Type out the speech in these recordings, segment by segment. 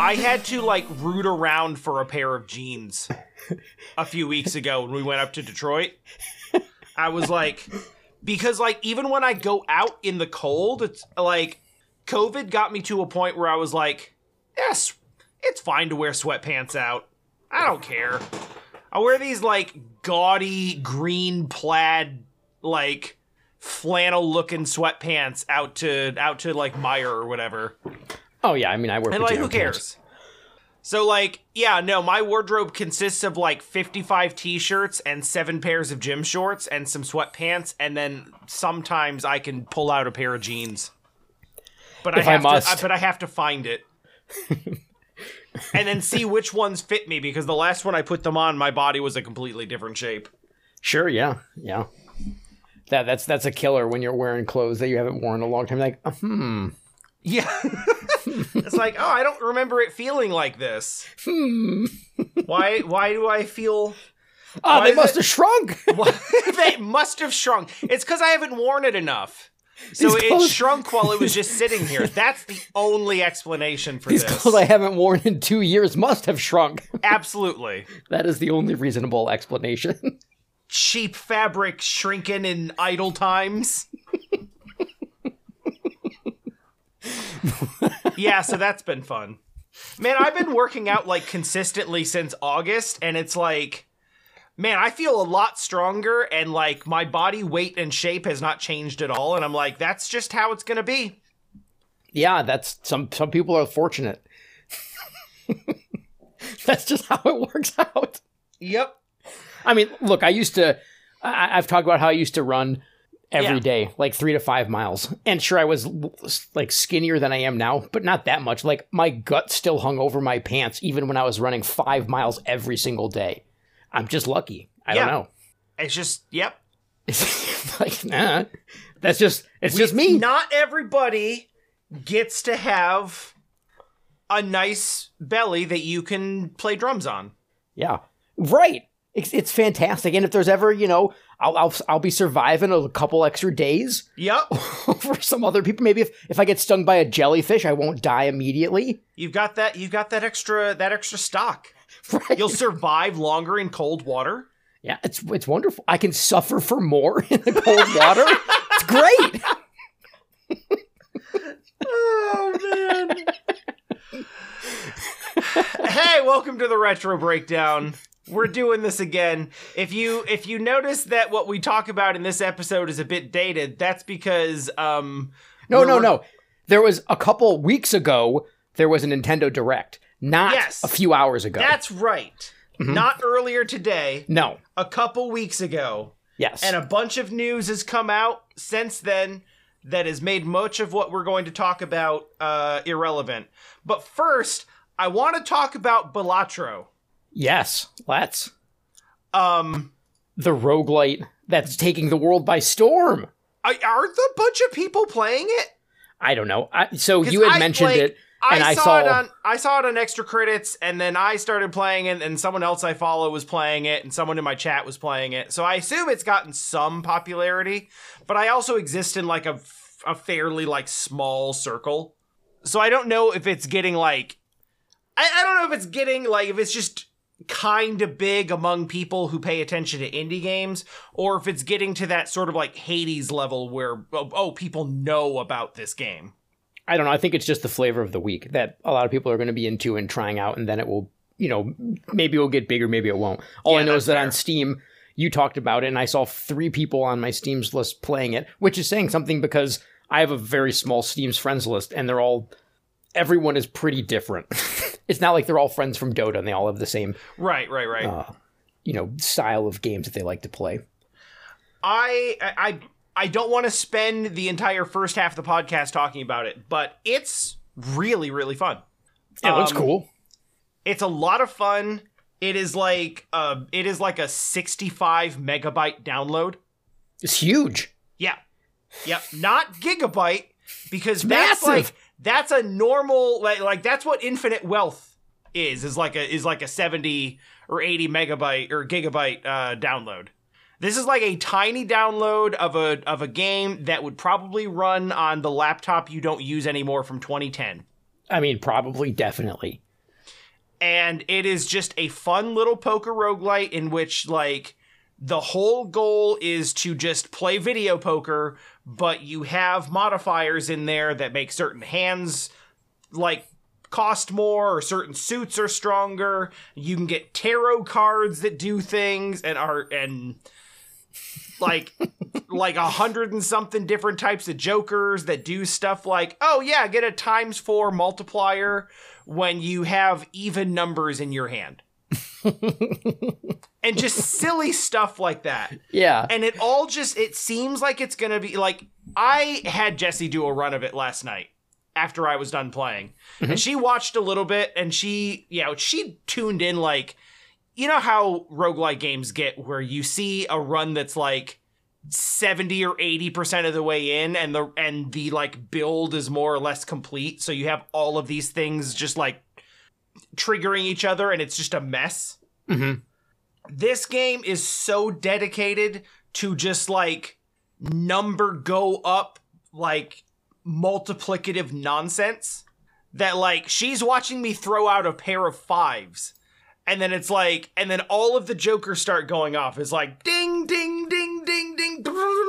I had to, like, root around for a pair of jeans a few weeks ago when we went up to Detroit. I was like, because, like, even when I go out in the cold, it's, like, COVID got me to a point where I was like, yes, it's fine to wear sweatpants out. I don't care. I wear these, like, gaudy green plaid, like, flannel-looking sweatpants out to like, Meijer or whatever. Oh, yeah, I mean, I wear and, pajama like, who cares? pants. So, like, yeah, no, my wardrobe consists of, like, 55 t-shirts and 7 pairs of gym shorts and some sweatpants, and then sometimes I can pull out a pair of jeans. But I have to find it. And then see which ones fit me, because the last one I put them on, my body was a completely different shape. Sure, yeah. That's a killer when you're wearing clothes that you haven't worn in a long time. Like, Yeah. It's like, oh, I don't remember it feeling like this. Why do I feel... Oh, they must have shrunk! They must have shrunk. It's because I haven't worn it enough. So it shrunk while it was just sitting here. That's the only explanation for this. These clothes I haven't worn in 2 years must have shrunk. Absolutely. That is the only reasonable explanation. Cheap fabric shrinking in idle times. Yeah, so that's been fun. Man, I've been working out, like, consistently since August, and it's like... Man, I feel a lot stronger, and, like, my body weight and shape has not changed at all, and I'm like, that's just how it's gonna be. Yeah, that's... Some people are fortunate. That's just how it works out. Yep. I mean, look, I've talked about how I used to run every day, like 3 to 5 miles. And sure, I was, like, skinnier than I am now, but not that much. Like, my gut still hung over my pants, even when I was running 5 miles every single day. I'm just lucky. I don't know. It's just, yep. Like, nah. It's just me. Not everybody gets to have a nice belly that you can play drums on. Yeah. Right. It's fantastic. And if there's ever, I'll be surviving a couple extra days. Yep. For some other people. Maybe if I get stung by a jellyfish, I won't die immediately. You've got that extra stock. Right. You'll survive longer in cold water. Yeah, it's wonderful. I can suffer for more in the cold water. It's great. Oh, man. Hey, welcome to the Retro Breakdown. We're doing this again. If you notice that what we talk about in this episode is a bit dated, that's because No. There was a couple weeks ago, there was a Nintendo Direct. Not a few hours ago. That's right. Mm-hmm. Not earlier today. No. A couple weeks ago. Yes. And a bunch of news has come out since then that has made much of what we're going to talk about irrelevant. But first, I want to talk about Balatro. Yes, let's. The roguelite that's taking the world by storm. Are the bunch of people playing it? I don't know. So you had mentioned it. And I saw it on Extra Credits, and then I started playing it, and someone else I follow was playing it, and someone in my chat was playing it. So I assume it's gotten some popularity, but I also exist in, like, a fairly, like, small circle. So I don't know if it's getting, like... I don't know if it's getting, like, if it's just kind of big among people who pay attention to indie games, or if it's getting to that sort of, like, Hades level where, people know about this game. I don't know. I think it's just the flavor of the week that a lot of people are going to be into and trying out, and then it will, maybe it will get bigger, maybe it won't. All I know is that on Steam, you talked about it, and I saw 3 people on my Steam's list playing it, which is saying something because I have a very small Steam's friends list, and everyone is pretty different. It's not like they're all friends from Dota, and they all have the same... Right. Style of games that they like to play. I don't want to spend the entire first half of the podcast talking about it, but it's really, really fun. It looks cool. It's a lot of fun. It is like a 65 megabyte download. It's huge. Yeah. Yep. Not gigabyte, because massive. That's a normal, like that's what Infinite Wealth is like a 70 or 80 megabyte or gigabyte download. This is like a tiny download of a game that would probably run on the laptop you don't use anymore from 2010. I mean, probably, definitely. And it is just a fun little poker roguelite in which, like, the whole goal is to just play video poker, but you have modifiers in there that make certain hands, like, cost more, or certain suits are stronger. You can get tarot cards that do things and like 100 and something different types of jokers that do stuff like, oh yeah, get a ×4 multiplier when you have even numbers in your hand. And just silly stuff like that. Yeah. And it seems like it's gonna be like, I had Jessie do a run of it last night after I was done playing. Mm-hmm. And she watched a little bit, and she tuned in, like, you know how roguelike games get where you see a run that's like 70 or 80% of the way in, and the like build is more or less complete. So you have all of these things just like triggering each other, and it's just a mess. Mm-hmm. This game is so dedicated to just like number go up, like multiplicative nonsense that, like, she's watching me throw out a pair of 5s. And then it's like, and then all of the jokers start going off. It's like, ding, ding, ding, ding, ding.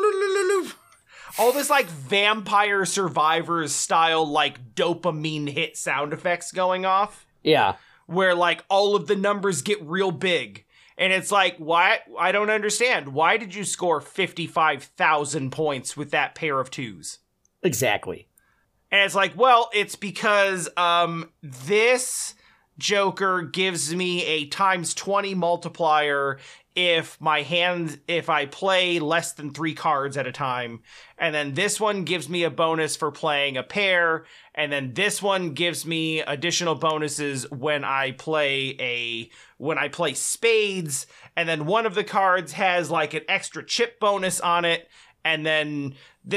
All this, like, Vampire Survivors style, like, dopamine hit sound effects going off. Yeah. Where, like, all of the numbers get real big. And it's like, why? I don't understand. Why did you score 55,000 points with that pair of 2s? Exactly. And it's like, well, it's because this joker gives me a ×20 multiplier if I play less than 3 cards at a time. And then this one gives me a bonus for playing a pair. And then this one gives me additional bonuses when I play spades. And then one of the cards has like an extra chip bonus on it. And then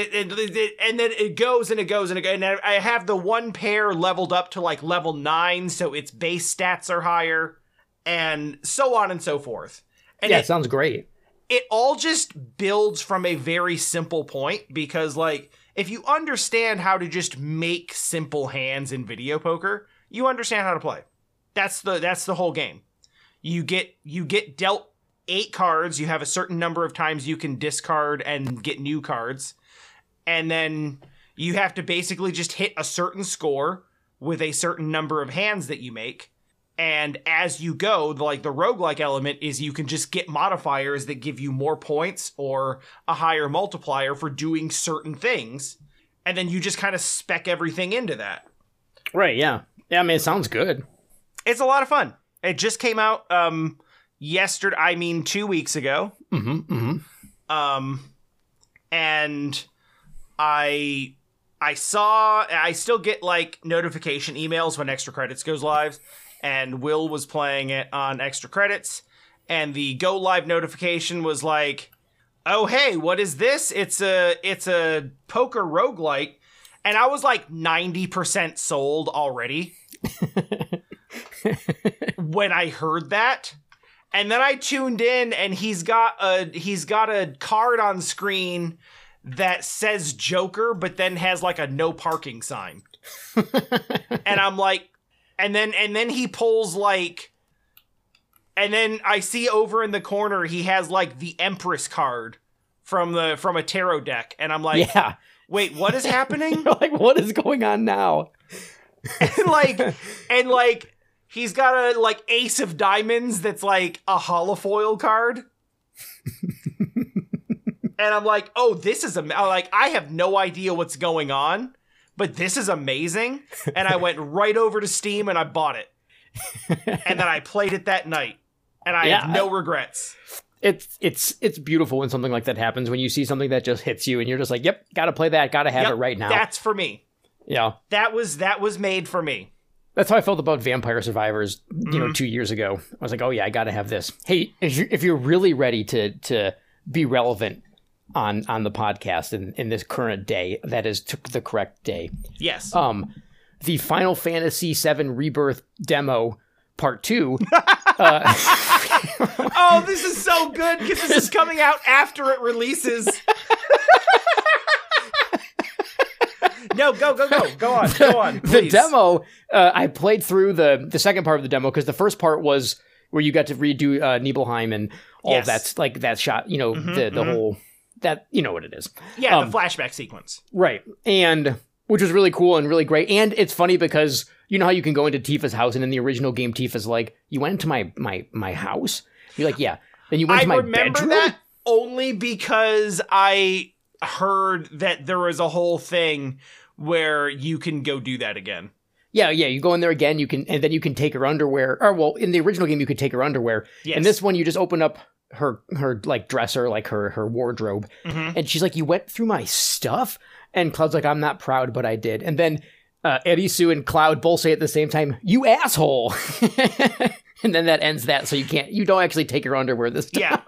it goes and it goes and it goes. And I have the one pair leveled up to like level 9, so its base stats are higher, and so on and so forth. And yeah, it sounds great. It all just builds from a very simple point, because, like, if you understand how to just make simple hands in video poker, you understand how to play. That's the whole game. You get dealt 8 cards. You have a certain number of times you can discard and get new cards. And then you have to basically just hit a certain score with a certain number of hands that you make. And as you go, like, the roguelike element is you can just get modifiers that give you more points or a higher multiplier for doing certain things. And then you just kind of spec everything into that. Right, yeah. Yeah, I mean, it sounds good. It's a lot of fun. It just came out 2 weeks ago. Mm-hmm, mm-hmm. And I still get, like, notification emails when Extra Credits goes live. And Will was playing it on Extra Credits, and the go live notification was like, oh, hey, what is this? It's a poker roguelite. And I was like 90% sold already when I heard that. And then I tuned in, and he's got a card on screen that says Joker, but then has like a no parking sign. And I'm like, and then he pulls, like, and then I see over in the corner he has like the Empress card from a tarot deck, and I'm like, yeah, wait, what is happening? You're like, what is going on now? and like he's got a like Ace of Diamonds that's like a holofoil card. And I'm like, oh, this is like, I have no idea what's going on, but this is amazing. And I went right over to Steam and I bought it. And then I played it that night. And I have no regrets. It's beautiful when something like that happens, when you see something that just hits you and you're just like, yep, gotta play that, gotta have it right now. That's for me. Yeah. That was made for me. That's how I felt about Vampire Survivors, 2 years ago. I was like, oh yeah, I gotta have this. Hey, if you're really ready to be relevant on the podcast in this current day, that is the correct day. Yes. The Final Fantasy VII Rebirth demo Part 2. Oh, this is so good because this is coming out after it releases. No, go on. The demo, I played through the second part of the demo because the first part was where you got to redo Nibelheim and all of that's like that shot, the whole, that, you know what it is. Yeah, the flashback sequence. Right. And which was really cool and really great. And it's funny because you know how you can go into Tifa's house, and in the original game, Tifa's like, you went into my house? You're like, yeah. Then you went to my bedroom? I remember that only because I heard that there was a whole thing where you can go do that again. Yeah, you go in there again, and then you can take her underwear. Or, well, in the original game, you could take her underwear. Yes. In this one, you just open up her like dresser, like her wardrobe. Mm-hmm. And she's like, you went through my stuff? And Cloud's like, I'm not proud, but I did. And then Erisu and Cloud both say at the same time, you asshole. And then that ends that, so you don't actually take your underwear this time.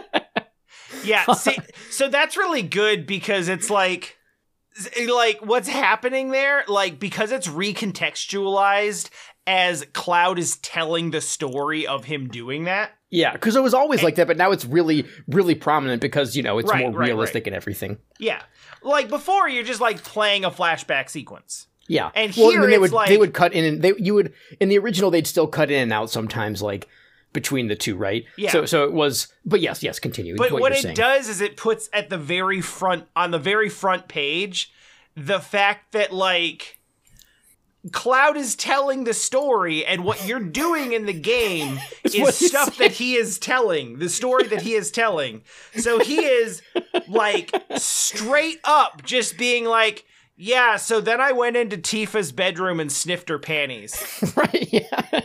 Yeah. See, so that's really good because it's like what's happening there, like, because it's recontextualized as Cloud is telling the story of him doing that. Yeah, because it was always like that, but now it's really, really prominent because, it's more realistic and everything. Yeah. Like, before, you're just, like, playing a flashback sequence. Yeah. And here they would cut in, and in the original, they'd still cut in and out sometimes, like, between the two, right? Yeah. So it was, but yes, continue. But what it does is it puts at the very front, on the very front page, the fact that, like, Cloud is telling the story, and what you're doing in the game is stuff that he is telling, the story that he is telling. So he is, like, straight up just being like, yeah, so then I went into Tifa's bedroom and sniffed her panties. Right, yeah.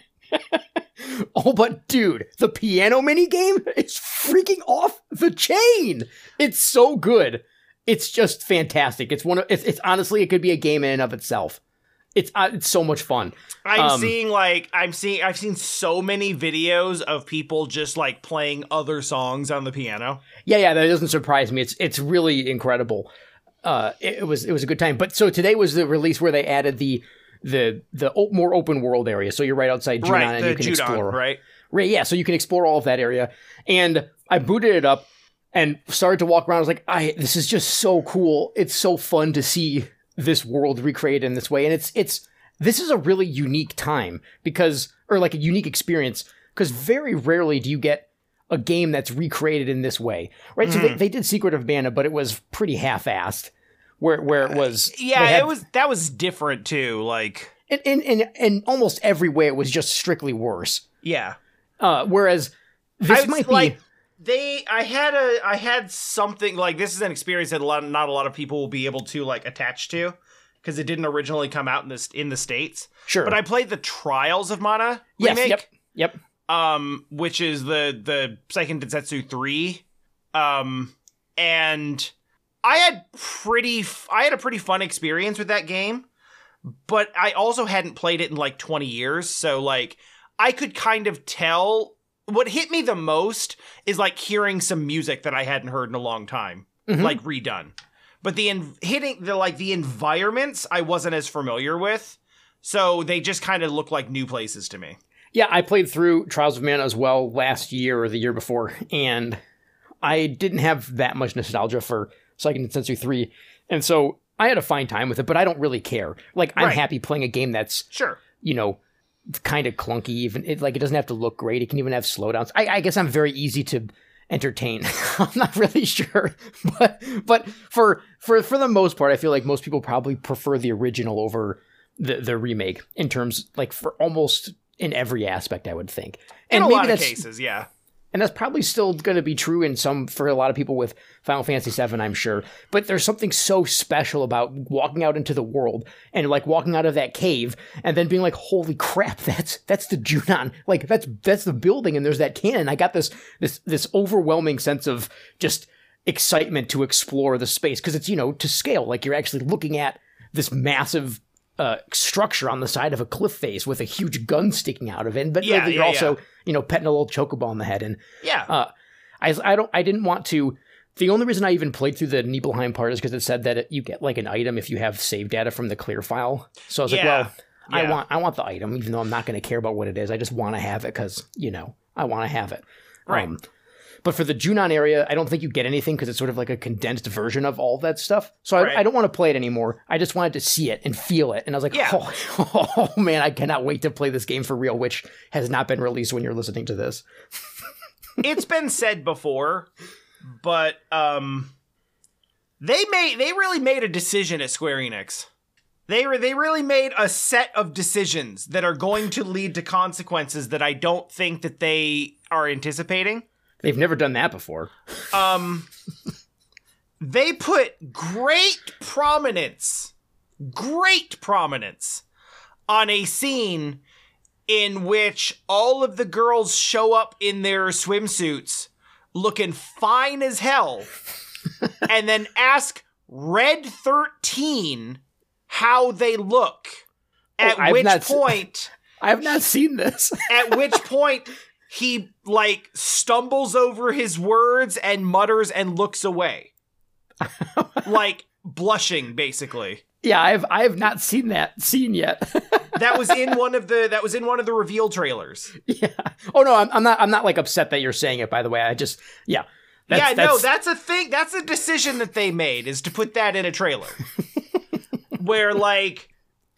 Oh, but dude, the piano minigame is freaking off the chain. It's so good. It's just fantastic. It's honestly, it could be a game in and of itself. It's so much fun. I've seen so many videos of people just like playing other songs on the piano. Yeah, that doesn't surprise me. It's really incredible. It was a good time. But so today was the release where they added the more open world area. So you're right outside Junon, and you can explore. Right. Right. Yeah. So you can explore all of that area. And I booted it up and started to walk around. I was like, this is just so cool. It's so fun to see this world recreated in this way. And this is a really unique time or like a unique experience, because very rarely do you get a game that's recreated in this way, right? Mm-hmm. So they did Secret of Mana, but it was pretty half-assed where it was. That was different too. Like in almost every way, it was just strictly worse. Yeah. Whereas this might be like, I had something like, this is an experience that not a lot of people will be able to like attach to, because it didn't originally come out in the States. Sure. But I played the Trials of Mana remake. Yes, yep. Which is the Seiken Densetsu 3. And I had a pretty fun experience with that game, but I also hadn't played it in like 20 years, so like I could kind of tell. What hit me the most is like hearing some music that I hadn't heard in a long time, mm-hmm. like redone. But the environments I wasn't as familiar with, so they just kind of look like new places to me. Yeah, I played through Trials of Mana as well last year or the year before, and I didn't have that much nostalgia for Seiken Densetsu 3, and so I had a fine time with it, but I don't really care. Like, I'm happy playing a game that's, sure, kind of clunky. Even it doesn't have to look great. It can even have slowdowns. I guess I'm very easy to entertain. I'm not really sure, but for the most part, I feel like most people probably prefer the original over the remake in terms, like, for almost in every aspect, I would think. And in a lot of cases, yeah. And that's probably still going to be true for a lot of people with Final Fantasy VII, I'm sure. But there's something so special about walking out into the world and like walking out of that cave and then being like, holy crap, that's the Junon. Like that's the building and there's that cannon. I got this overwhelming sense of just excitement to explore the space, because it's, to scale. Like, you're actually looking at this massive structure on the side of a cliff face with a huge gun sticking out of it. But you're also, petting a little chocobo on the head. And I didn't want to. The only reason I even played through the Nibelheim part is because it said that you get like an item if you have save data from the clear file. So I was like, well, I want the item, even though I'm not going to care about what it is. I just want to have it because, I want to have it. Right. But for the Junon area, I don't think you get anything because it's sort of like a condensed version of all that stuff. So I don't want to play it anymore. I just wanted to see it and feel it. And I was like, oh man, I cannot wait to play this game for real, which has not been released when you're listening to this. It's been said before, but they really made a decision at Square Enix. They really made a set of decisions that are going to lead to consequences that I don't think that they are anticipating. They've never done that before. They put great prominence on a scene in which all of the girls show up in their swimsuits looking fine as hell and then ask Red 13 how they look. At which point... I have not seen this. At which point he, like, stumbles over his words and mutters and looks away. Like, blushing, basically. Yeah, I have not seen that scene yet. That was in one of the reveal trailers. Yeah. Oh no, I'm not like upset that you're saying it, by the way. I just that's a thing. That's a decision that they made, is to put that in a trailer. Where like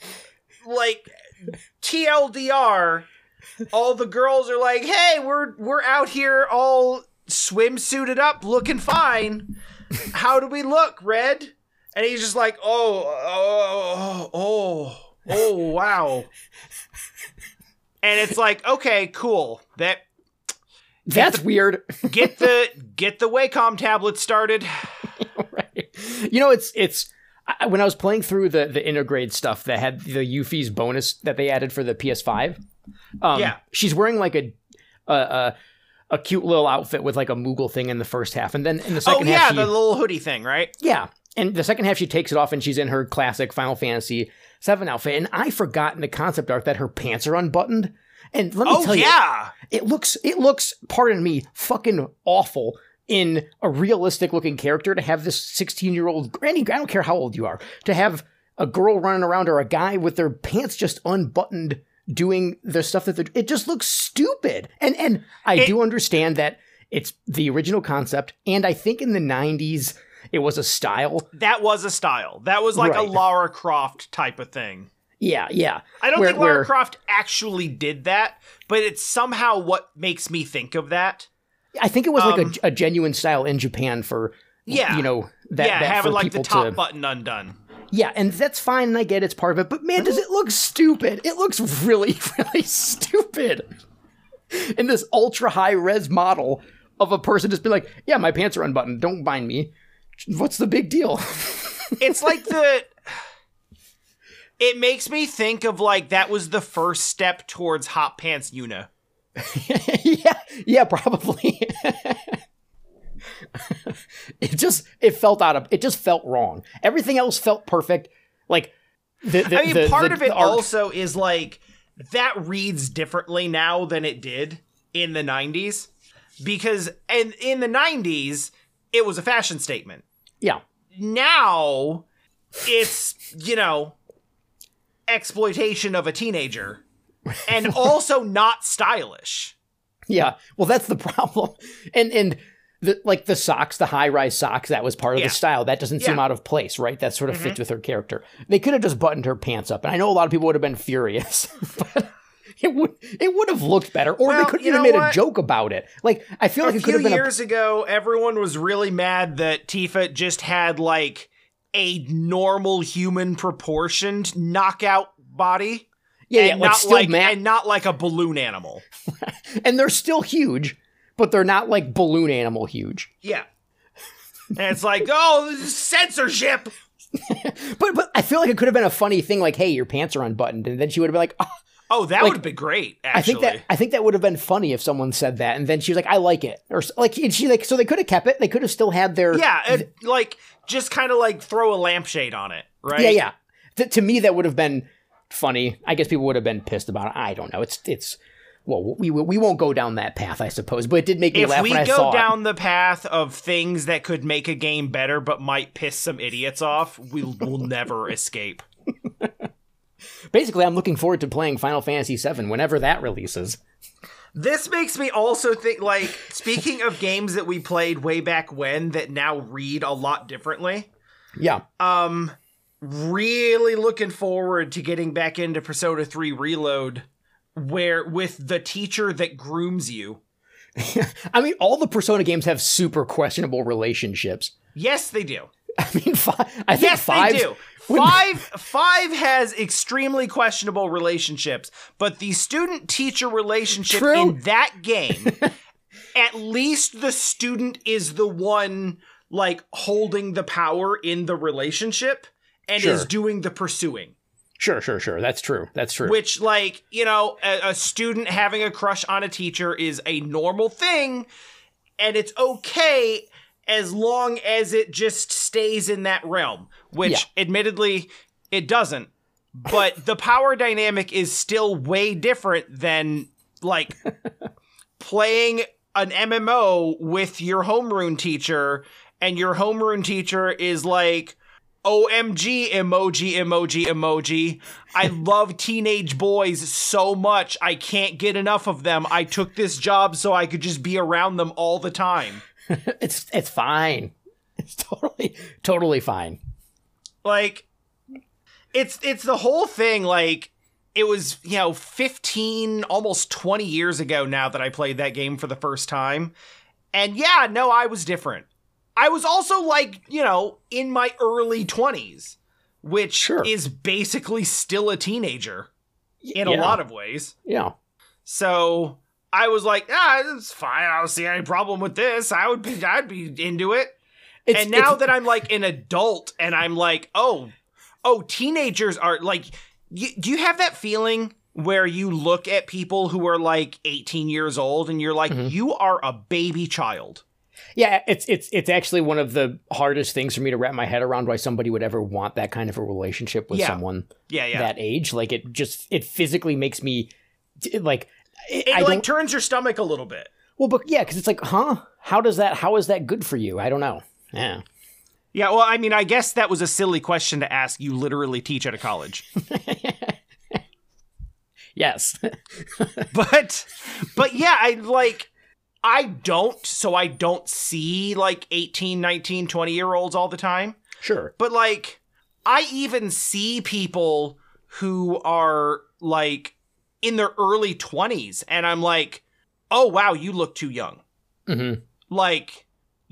TLDR, all the girls are like, "Hey, we're out here all swimsuited up, looking fine. How do we look, Red?" And he's just like, oh, wow. And it's like, okay, cool. That's weird. Get the Wacom tablet started. Right. You know, it's when I was playing through the Intergrade stuff that had the Yuffie's bonus that they added for the PS5. She's wearing like a cute little outfit with like a Moogle thing in the first half, and then in the second half, the little hoodie thing, right? Yeah. And the second half, she takes it off and she's in her classic Final Fantasy VII outfit. And I forgot in the concept art that her pants are unbuttoned. And let me tell you, it looks, pardon me, fucking awful in a realistic looking character to have this 16-year-old, I don't care how old you are, to have a girl running around or a guy with their pants just unbuttoned doing the stuff that it just looks stupid. And I do understand that it's the original concept. And I think in the 90s, it was a style. That was a style. That was like a Lara Croft type of thing. Yeah. I don't think Lara Croft actually did that, but it's somehow what makes me think of that. I think it was like a genuine style in Japan for, that having like the top button undone. Yeah, and that's fine, and I get it's part of it, but man, does it look stupid. It looks really, really stupid. In this ultra-high res model of a person just be like, yeah, my pants are unbuttoned, don't mind me. What's the big deal? It's like it makes me think of like that was the first step towards Hot Pants Yuna. yeah, probably. It just felt wrong. Everything else felt perfect. Like part of it also is like that reads differently now than it did in the 90s, because in the 90s it was a fashion statement. Yeah. Now it's, exploitation of a teenager and also not stylish. Yeah. Well, that's the problem. And the socks, the high-rise socks, that was part of the style. That doesn't seem out of place, right? That sort of fits with her character. They could have just buttoned her pants up, and I know a lot of people would have been furious, but it would have looked better, or they could have made a joke about it. Like, I feel like it could have been a few years ago, everyone was really mad that Tifa just had like a normal human proportioned knockout body. Yeah, and not like a balloon animal. And they're still huge, but they're not like balloon animal huge. Yeah. And it's like, censorship. but I feel like it could have been a funny thing, like, hey, your pants are unbuttoned, and then she would have been like, oh, that would have been great. Actually, I think that would have been funny if someone said that, and then she was like, I like it, or like, and she like, so they could have kept it. They could have still had their like just kind of like throw a lampshade on it, right? Yeah. To me, that would have been funny. I guess people would have been pissed about it. I don't know. It's. Well, we won't go down that path, I suppose, but it did make me laugh when I saw it. If we go down the path of things that could make a game better but might piss some idiots off, we'll never escape. Basically, I'm looking forward to playing Final Fantasy VII whenever that releases. This makes me also think, like, speaking of games that we played way back when that now read a lot differently. Yeah. Really looking forward to getting back into Persona 3 Reload, where with the teacher that grooms you. I mean, all the Persona games have super questionable relationships. Yes, they do. I mean, they do. Five has extremely questionable relationships, but the student-teacher relationship in that game, at least the student is the one, like, holding the power in the relationship and is doing the pursuing. Sure. That's true. Which, like, you know, a student having a crush on a teacher is a normal thing, and it's okay as long as it just stays in that realm, which admittedly it doesn't. But the power dynamic is still way different than, like, playing an MMO with your homeroom teacher, and your homeroom teacher is like, OMG, emoji. I love teenage boys so much. I can't get enough of them. I took this job so I could just be around them all the time. It's fine. It's totally fine. Like, it's the whole thing. Like, it was, 15, almost 20 years ago now that I played that game for the first time. And yeah, no, I was different. I was also, like, in my early 20s, which is basically still a teenager in a lot of ways. Yeah. So I was like, it's fine. I don't see any problem with this. I'd be into it. And now that I'm, like, an adult and I'm like, oh, teenagers are, like, do you have that feeling where you look at people who are, like, 18 years old and you're like, you are a baby child? Yeah, it's actually one of the hardest things for me to wrap my head around, why somebody would ever want that kind of a relationship with someone that age. Like, it physically makes me, like... It turns your stomach a little bit. Well, but yeah, because it's like, how is that good for you? I don't know. Yeah. Yeah, well, I mean, I guess that was a silly question to ask. You literally teach at a college. Yes. but yeah, I don't see, like, 18, 19, 20-year-olds all the time. Sure. But, like, I even see people who are, like, in their early 20s, and I'm like, oh, wow, you look too young. Mm-hmm. Like,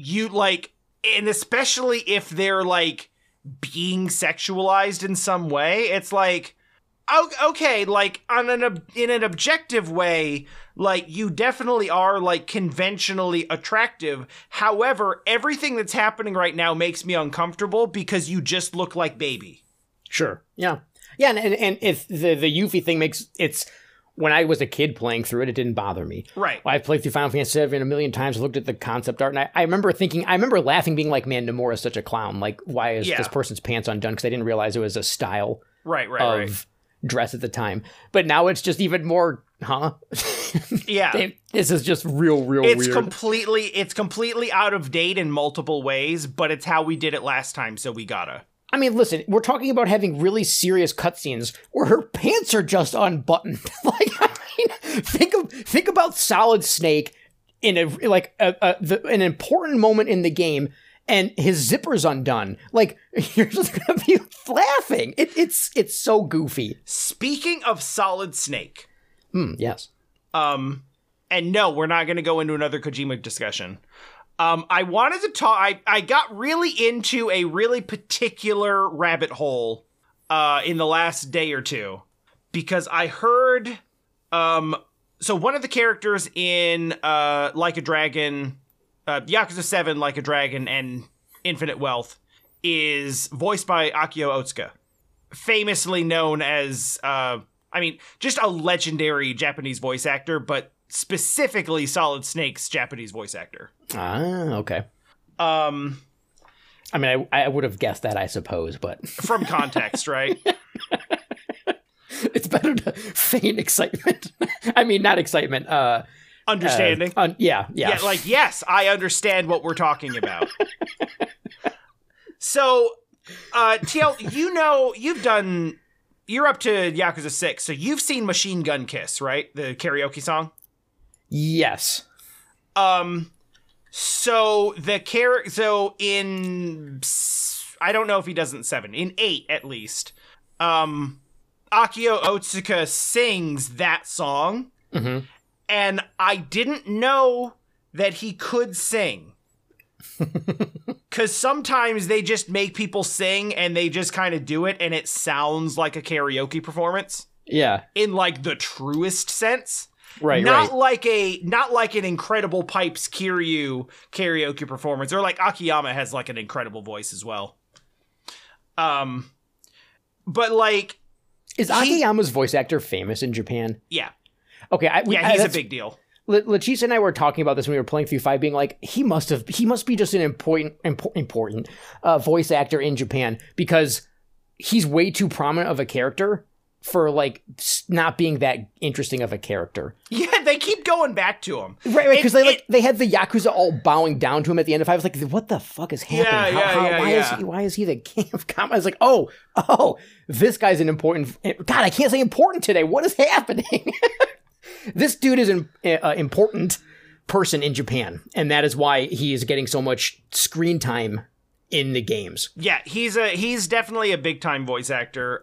and especially if they're, like, being sexualized in some way, it's like, okay, like, in an objective way, like, you definitely are, like, conventionally attractive. However, everything that's happening right now makes me uncomfortable because you just look like baby. Sure. Yeah. Yeah, and if the Yuffie thing it's... When I was a kid playing through it, it didn't bother me. Right. I've played through Final Fantasy VII a million times, looked at the concept art, and I remember laughing, being like, man, Nomura's such a clown. Like, why is this person's pants undone? Because I didn't realize it was a style of dress at the time. But now it's just even more, Yeah. This is just real weird. It's completely out of date in multiple ways, but it's how we did it last time, so we gotta. I mean, listen, we're talking about having really serious cutscenes where her pants are just unbuttoned. Like, I mean, think about Solid Snake in an important moment in the game, and his zipper's undone. Like, you're just gonna be laughing. It's so goofy. Speaking of Solid Snake, yes. And no, we're not gonna go into another Kojima discussion. I wanted to talk. I got really into a really particular rabbit hole in the last day or two because I heard. So one of the characters in Like a Dragon, Yakuza 7, Like a Dragon, and Infinite Wealth is voiced by Akio Otsuka, famously known as just a legendary Japanese voice actor, but specifically Solid Snake's Japanese voice actor. Ah, okay. I mean, I would have guessed that, I suppose, but... From context, right? It's better to feign excitement. I mean, not excitement. Understanding. Yeah. Like, yes, I understand what we're talking about. So, TL, you've done you're up to Yakuza 6, so you've seen Machine Gun Kiss, right? The karaoke song? Yes. So in, I don't know if he does it in 7, in 8 at least, Akio Otsuka sings that song, and I didn't know that he could sing. Because sometimes they just make people sing and they just kind of do it and it sounds like a karaoke performance. Yeah. In like the truest sense. Right, not like an Incredible Pipes Kiryu karaoke performance, or like Akiyama has like an incredible voice as well. But like, is Akiyama's voice actor famous in Japan? Yeah. Okay, he's a big deal. Lachisa and I were talking about this when we were playing through 5, being like, he must be just an important voice actor in Japan, because he's way too prominent of a character for like not being that interesting of a character. Yeah, they keep going back to him. Right, because they had the Yakuza all bowing down to him at the end of 5. I was like, what the fuck is happening? Why is he the king of comedy? I was like, oh, this guy's an important... God, I can't say important today. What is happening? This dude is an important person in Japan, and that is why he is getting so much screen time in the games. Yeah, he's definitely a big time voice actor.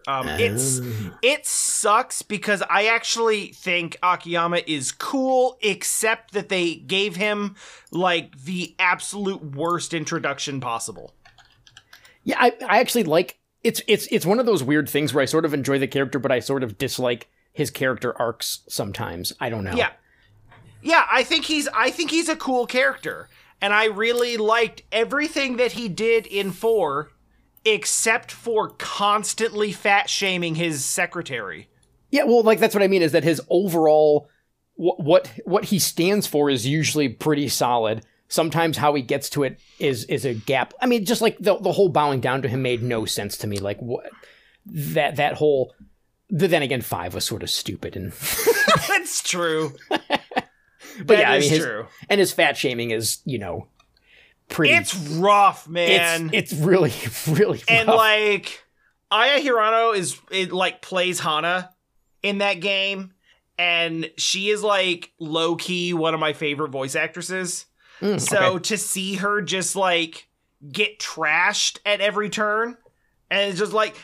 It sucks because I actually think Akiyama is cool, except that they gave him like the absolute worst introduction possible. Yeah, I actually like it's one of those weird things where I sort of enjoy the character, but I sort of dislike his character arcs sometimes. I don't know. Yeah, I think he's a cool character. And I really liked everything that he did in 4, except for constantly fat shaming his secretary. Yeah, well, like that's what I mean, is that his overall what he stands for is usually pretty solid. Sometimes how he gets to it is a gap. I mean, just like the whole bowing down to him made no sense to me. Like what that whole. Then again, 5 was sort of stupid, and that's true. But yeah, I mean, his fat shaming is, pretty. It's rough, man. It's really, really rough. And like, Aya Hirano plays Hana in that game, and she is like low key one of my favorite voice actresses. So to see her just like get trashed at every turn. And it's just like,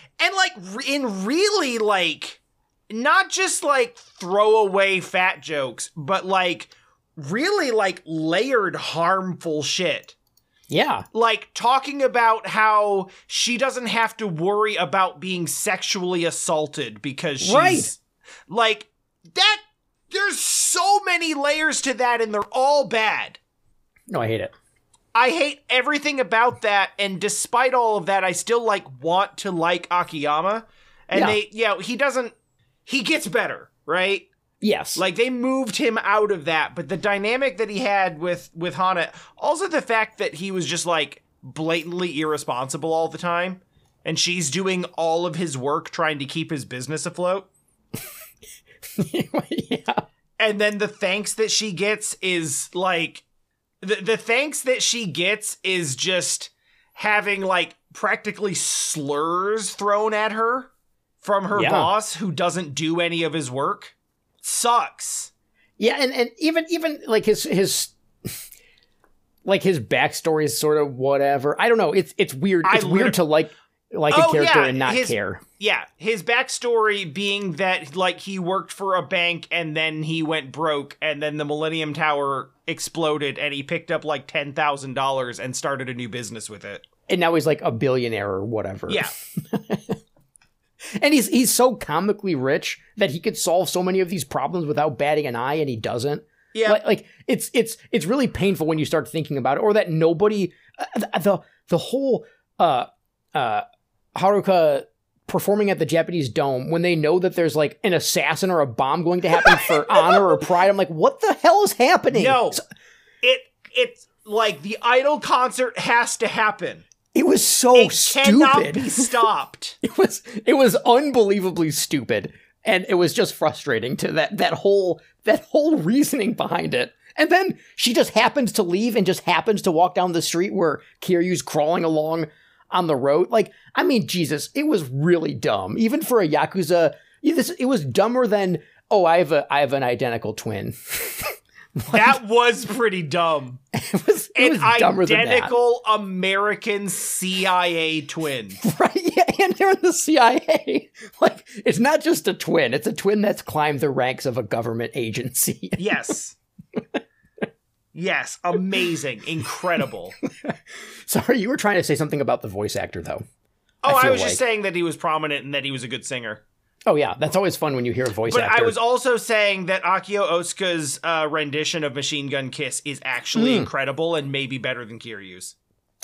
in really, like, not just, like, throwaway fat jokes, but, like, really, like, layered harmful shit. Yeah. Like, talking about how she doesn't have to worry about being sexually assaulted because she's... Right. Like, that... There's so many layers to that, and they're all bad. No, I hate it. I hate everything about that, and despite all of that, I still, like, want to like Akiyama. And he gets better, right? Yes. Like, they moved him out of that, but the dynamic that he had with Hana, also the fact that he was just, like, blatantly irresponsible all the time, and she's doing all of his work trying to keep his business afloat. Yeah. And then the thanks that she gets is, like... The thanks that she gets is just having, like, practically slurs thrown at her from her boss who doesn't do any of his work. Sucks. Yeah, and even like his backstory is sort of whatever. I don't know. It's weird. It's weird to like a character and not care. Yeah, his backstory being that, like, he worked for a bank and then he went broke and then the Millennium Tower exploded and he picked up, like, $10,000 and started a new business with it. And now he's, like, a billionaire or whatever. Yeah. And he's so comically rich that he could solve so many of these problems without batting an eye, and he doesn't. Yeah. Like it's really painful when you start thinking about it, or that nobody... The whole... Haruka performing at the Japanese Dome when they know that there's like an assassin or a bomb going to happen for honor or pride. I'm like, what the hell is happening? No, it's like the Idol concert has to happen. It was so stupid. It cannot be stopped. It was unbelievably stupid, and it was just frustrating to that whole reasoning behind it. And then she just happens to leave and just happens to walk down the street where Kiryu's crawling along on the road. Like, I mean, Jesus, it was really dumb. Even for a Yakuza, it was dumber than, oh, I have an identical twin. That was pretty dumb. It was dumber than that. Identical American CIA twin. Right, yeah, and they're in the CIA. Like, it's not just a twin. It's a twin that's climbed the ranks of a government agency. Yes. Yes, amazing. Incredible. Sorry, you were trying to say something about the voice actor, though. Oh, I was just saying that he was prominent and that he was a good singer. Oh, yeah. That's always fun when you hear a voice actor. But I was also saying that Akio Otsuka's rendition of Machine Gun Kiss is actually incredible and maybe better than Kiryu's.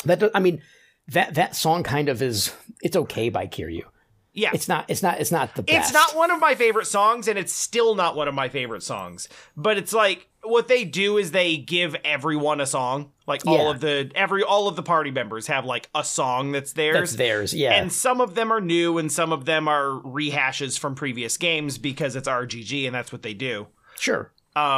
That song kind of is, it's okay by Kiryu. Yeah. It's not the best. It's not one of my favorite songs, and it's still not one of my favorite songs. But it's like, what they do is they give everyone a song. Like all of the party members have like a song that's theirs. That's theirs, yeah. And some of them are new and some of them are rehashes from previous games because it's RGG and that's what they do. Sure.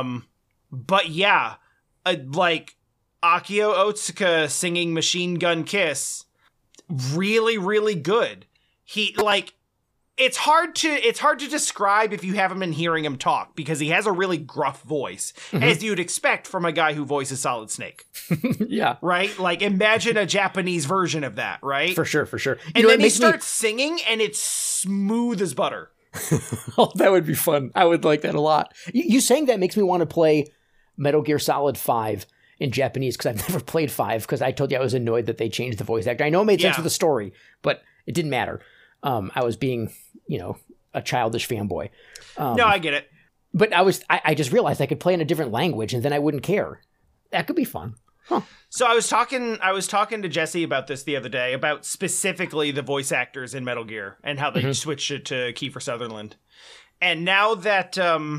But yeah, like Akio Otsuka singing Machine Gun Kiss, really, really good. He like, it's hard to describe if you haven't been hearing him talk because he has a really gruff voice, as you'd expect from a guy who voices Solid Snake. Yeah. Right? Like, imagine a Japanese version of that, right? For sure. And then he starts singing, and it's smooth as butter. Oh, that would be fun. I would like that a lot. You saying that makes me want to play Metal Gear Solid 5 in Japanese because I've never played 5 because I told you I was annoyed that they changed the voice actor. I know it made sense for the story, but it didn't matter. I was being, a childish fanboy. No, I get it. But I just realized I could play in a different language and then I wouldn't care. That could be fun. Huh. So I was talking to Jesse about this the other day, about specifically the voice actors in Metal Gear and how they switched it to Kiefer Sutherland. And now that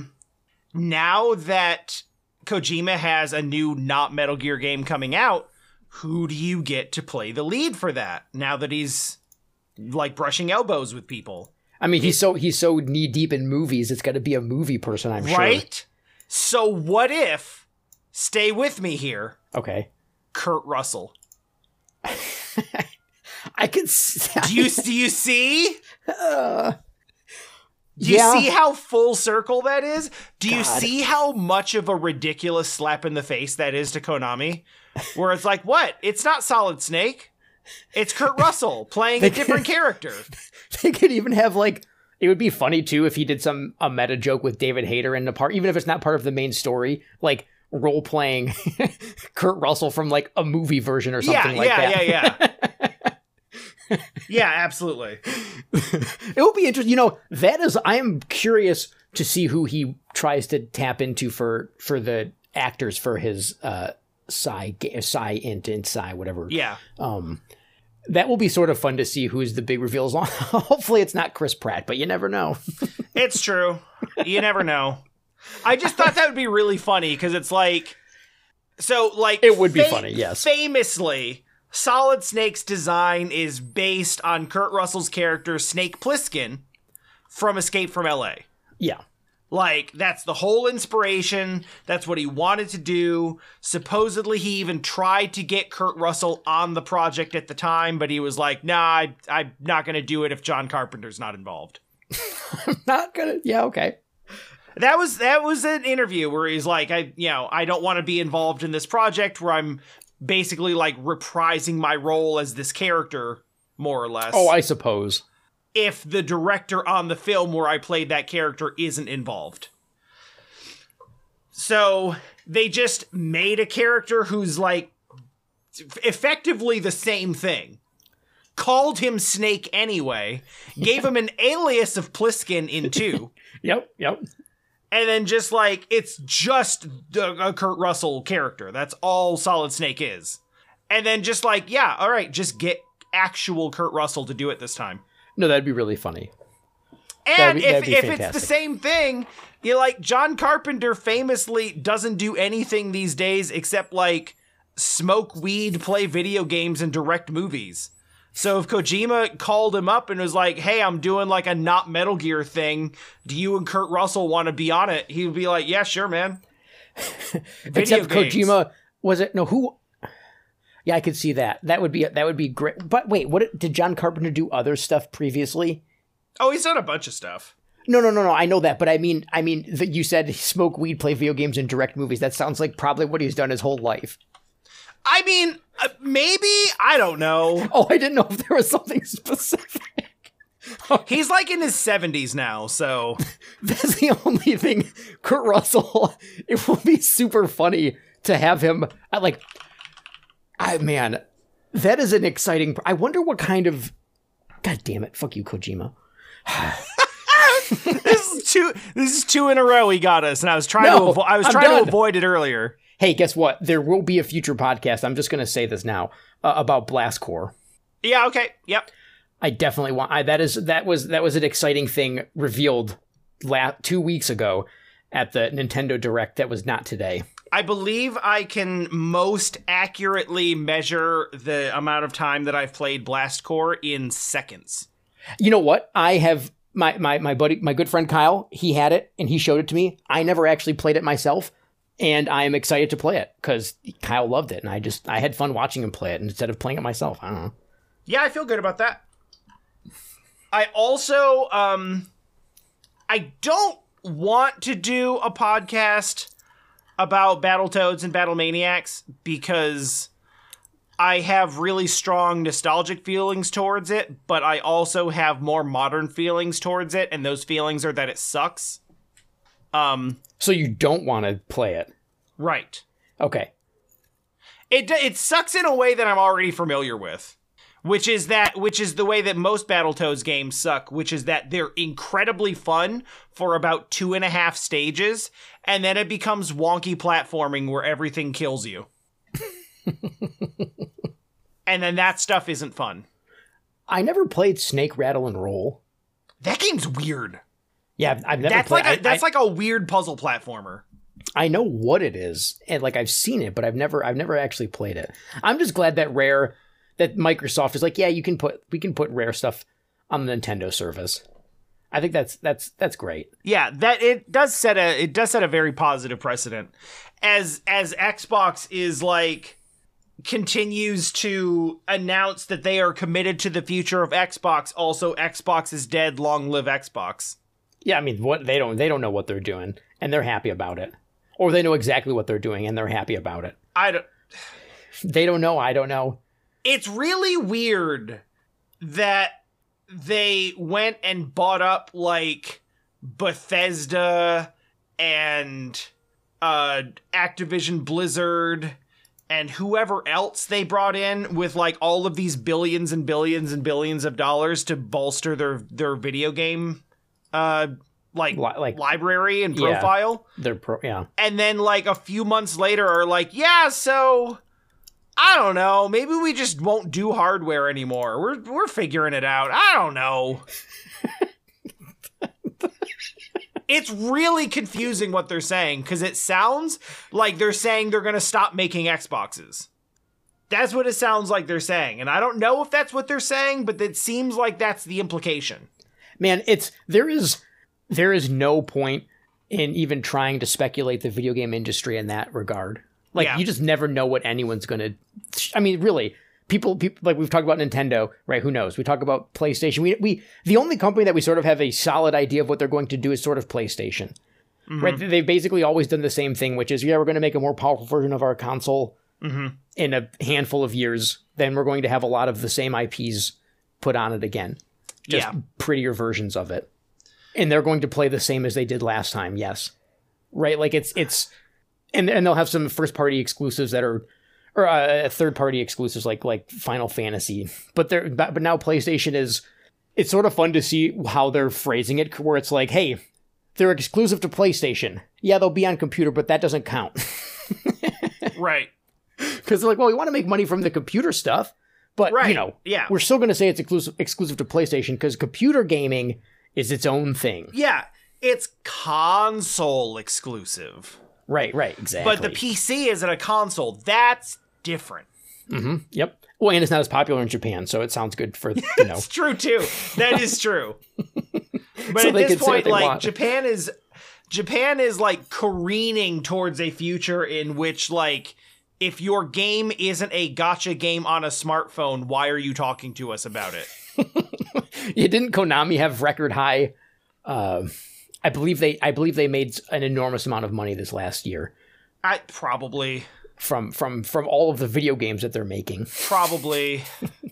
Kojima has a new not Metal Gear game coming out, who do you get to play the lead for that? Now that he's like brushing elbows with people. I mean, he's so knee deep in movies. It's got to be a movie person, I'm sure. Right? So what if, stay with me here. Okay. Kurt Russell. I can. Do you see? Do you see how full circle that is? Do you see how much of a ridiculous slap in the face that is to Konami? Where it's like, what? It's not Solid Snake. It's Kurt Russell playing a different character. They could even have it would be funny too if he did a meta joke with David Hayter in the part, even if it's not part of the main story, like role playing Kurt Russell from like a movie version or something that. Yeah. Yeah, absolutely. It would be interesting. I am curious to see who he tries to tap into for the actors for his Psy Int and Psy whatever. Yeah. That will be sort of fun to see who's the big reveals on. Hopefully it's not Chris Pratt, but you never know. It's true. You never know. I just thought that would be really funny because it's like, it would be funny. Yes. Famously, Solid Snake's design is based on Kurt Russell's character Snake Plissken from Escape from LA. Yeah. Like, that's the whole inspiration. That's what he wanted to do. Supposedly, he even tried to get Kurt Russell on the project at the time, but he was like, nah, I'm not going to do it if John Carpenter's not involved. I'm not going to... Yeah, okay. That was an interview where he's like, I don't want to be involved in this project where I'm basically, like, reprising my role as this character, more or less. Oh, I suppose. If the director on the film where I played that character isn't involved. So they just made a character who's like effectively the same thing. Called him Snake anyway. Gave him an alias of Plissken in 2. Yep. And then just like, it's just a Kurt Russell character. That's all Solid Snake is. And then just like, yeah, all right, just get actual Kurt Russell to do it this time. No, that'd be really funny. And if it's the same thing, John Carpenter famously doesn't do anything these days except like smoke weed, play video games, and direct movies. So if Kojima called him up and was like, hey, I'm doing like a not Metal Gear thing, do you and Kurt Russell want to be on it? He would be like, yeah, sure, man. Except games. Kojima, was it? No, who? Yeah, I could see that. That would be great. But wait, what did John Carpenter do other stuff previously? Oh, he's done a bunch of stuff. No. I know that, but I mean, you said smoke weed, play video games, and direct movies. That sounds like probably what he's done his whole life. I mean, maybe, I don't know. Oh, I didn't know if there was something specific. He's like in his 70s now, so that's the only thing. Kurt Russell, it will be super funny to have him. Man, that is an exciting. I wonder what kind of. God damn it! Fuck you, Kojima. This is two in a row he got us, and I was trying to avoid it earlier. Hey, guess what? There will be a future podcast. I'm just going to say this now about Blastcore. Yeah. Okay. Yep. I definitely want. That was an exciting thing revealed 2 weeks ago at the Nintendo Direct. That was not today. I believe I can most accurately measure the amount of time that I've played Blastcore in seconds. You know what? I have my buddy, my good friend Kyle. He had it and he showed it to me. I never actually played it myself, and I am excited to play it because Kyle loved it, and I had fun watching him play it instead of playing it myself. I don't know. Yeah, I feel good about that. I also, I don't want to do a podcast about Battletoads and Battlemaniacs because I have really strong nostalgic feelings towards it, but I also have more modern feelings towards it, and those feelings are that it sucks. So you don't want to play it? Right. Okay. It sucks in a way that I'm already familiar with. Which is the way that most Battletoads games suck, which is that they're incredibly fun for about 2.5 stages, and then it becomes wonky platforming where everything kills you. And then that stuff isn't fun. I never played Snake, Rattle, and Roll. That game's weird. Yeah, I've never played. That's like a weird puzzle platformer. I know what it is, and I've seen it, but I've never actually played it. I'm just glad that Microsoft is like, yeah, we can put Rare stuff on the Nintendo service. I think that's great. Yeah, that it does set a very positive precedent. As Xbox is like continues to announce that they are committed to the future of Xbox. Also, Xbox is dead. Long live Xbox. Yeah, I mean, they don't know what they're doing, and they're happy about it, or they know exactly what they're doing and they're happy about it. They don't know. I don't know. It's really weird that they went and bought up like Bethesda and Activision Blizzard and whoever else they brought in with like all of these billions and billions and billions of dollars to bolster their video game library and profile. Yeah. And then like a few months later are like, yeah, so I don't know, maybe we just won't do hardware anymore. We're figuring it out. I don't know. It's really confusing what they're saying, because it sounds like they're saying they're going to stop making Xboxes. That's what it sounds like they're saying. And I don't know if that's what they're saying, but it seems like that's the implication. Man, there is no point in even trying to speculate the video game industry in that regard. Like, You just never know what anyone's going to... I mean, really... People like we've talked about Nintendo, right? Who knows? We talk about PlayStation. We the only company that we sort of have a solid idea of what they're going to do is sort of PlayStation, mm-hmm. right? They've basically always done the same thing, which is, we're going to make a more powerful version of our console mm-hmm. in a handful of years. Then we're going to have a lot of the same IPs put on it again, just prettier versions of it, and they're going to play the same as they did last time. Yes, right? Like it's and they'll have some first party exclusives that are. Or third-party exclusives like Final Fantasy, but now PlayStation it's sort of fun to see how they're phrasing it, where it's like, hey, they're exclusive to PlayStation. Yeah, they'll be on computer, but that doesn't count. Right. Because they're like, well, we want to make money from the computer stuff, but we're still going to say it's exclusive to PlayStation because computer gaming is its own thing. Yeah, it's console exclusive. Right, exactly. But the PC isn't a console. That's different. Mm-hmm. Yep. Well, and it's not as popular in Japan, so it sounds good for, It's true, too. That is true. But so at this point, like, Japan is, like, careening towards a future in which, like, if your game isn't a gacha game on a smartphone, why are you talking to us about it? Didn't Konami have record high? I believe they made an enormous amount of money this last year. Probably from all of the video games that they're making. Probably.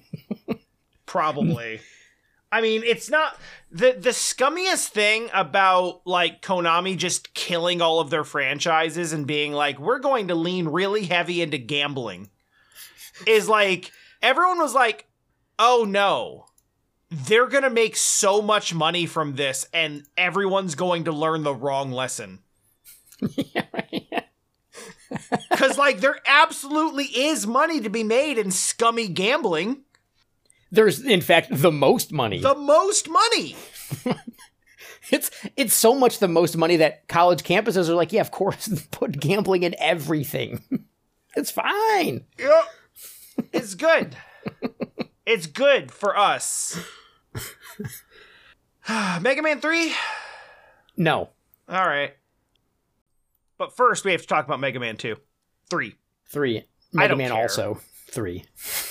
I mean, it's not the scummiest thing about like Konami just killing all of their franchises and being like, we're going to lean really heavy into gambling, is like everyone was like, oh no, they're going to make so much money from this and everyone's going to learn the wrong lesson. Yeah, right. Because like there absolutely is money to be made in scummy gambling. There's, in fact, the most money. The most money! It's so much the most money that college campuses are like, yeah, of course, put gambling in everything. It's fine. Yep. It's good. It's good for us. Mega Man 3? No. All right. But first, we have to talk about Mega Man 2. 3. Mega Man care. Also 3.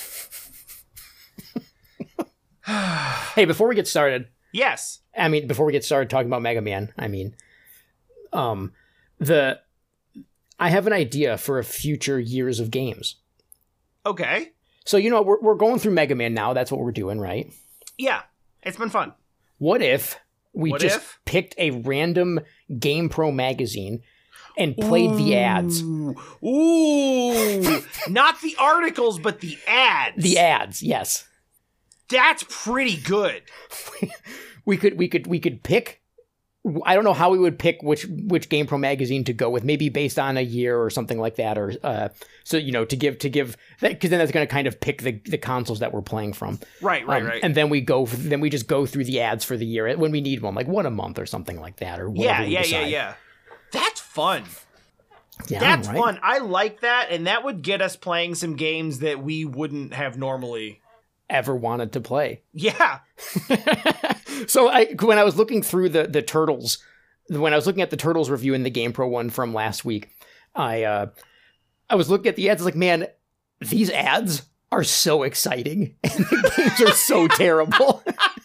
Hey, before we get started. Yes. I mean, before we get started talking about Mega Man, I mean, I have an idea for a future years of games. Okay. So, you know, we're going through Mega Man now. That's what we're doing, right? Yeah. It's been fun. What if we picked a random GamePro magazine and played the ads? Ooh. Not the articles, but the ads. The ads, yes. That's pretty good. We could pick. I don't know how we would pick which GamePro magazine to go with. Maybe based on a year or something like that, or so you know to give that, because then that's going to kind of pick the consoles that we're playing from. Right. And then we just go through the ads for the year when we need one, like one a month or something like that, or whatever. Yeah. That's fun. Yeah, that's right? Fun. I like that, and that would get us playing some games that we wouldn't have normally ever wanted to play. Yeah. So when I was looking through the Turtles, when I was looking at the Turtles review in the GamePro one from last week, I was looking at the ads, like, man, these ads are so exciting and the games are so terrible.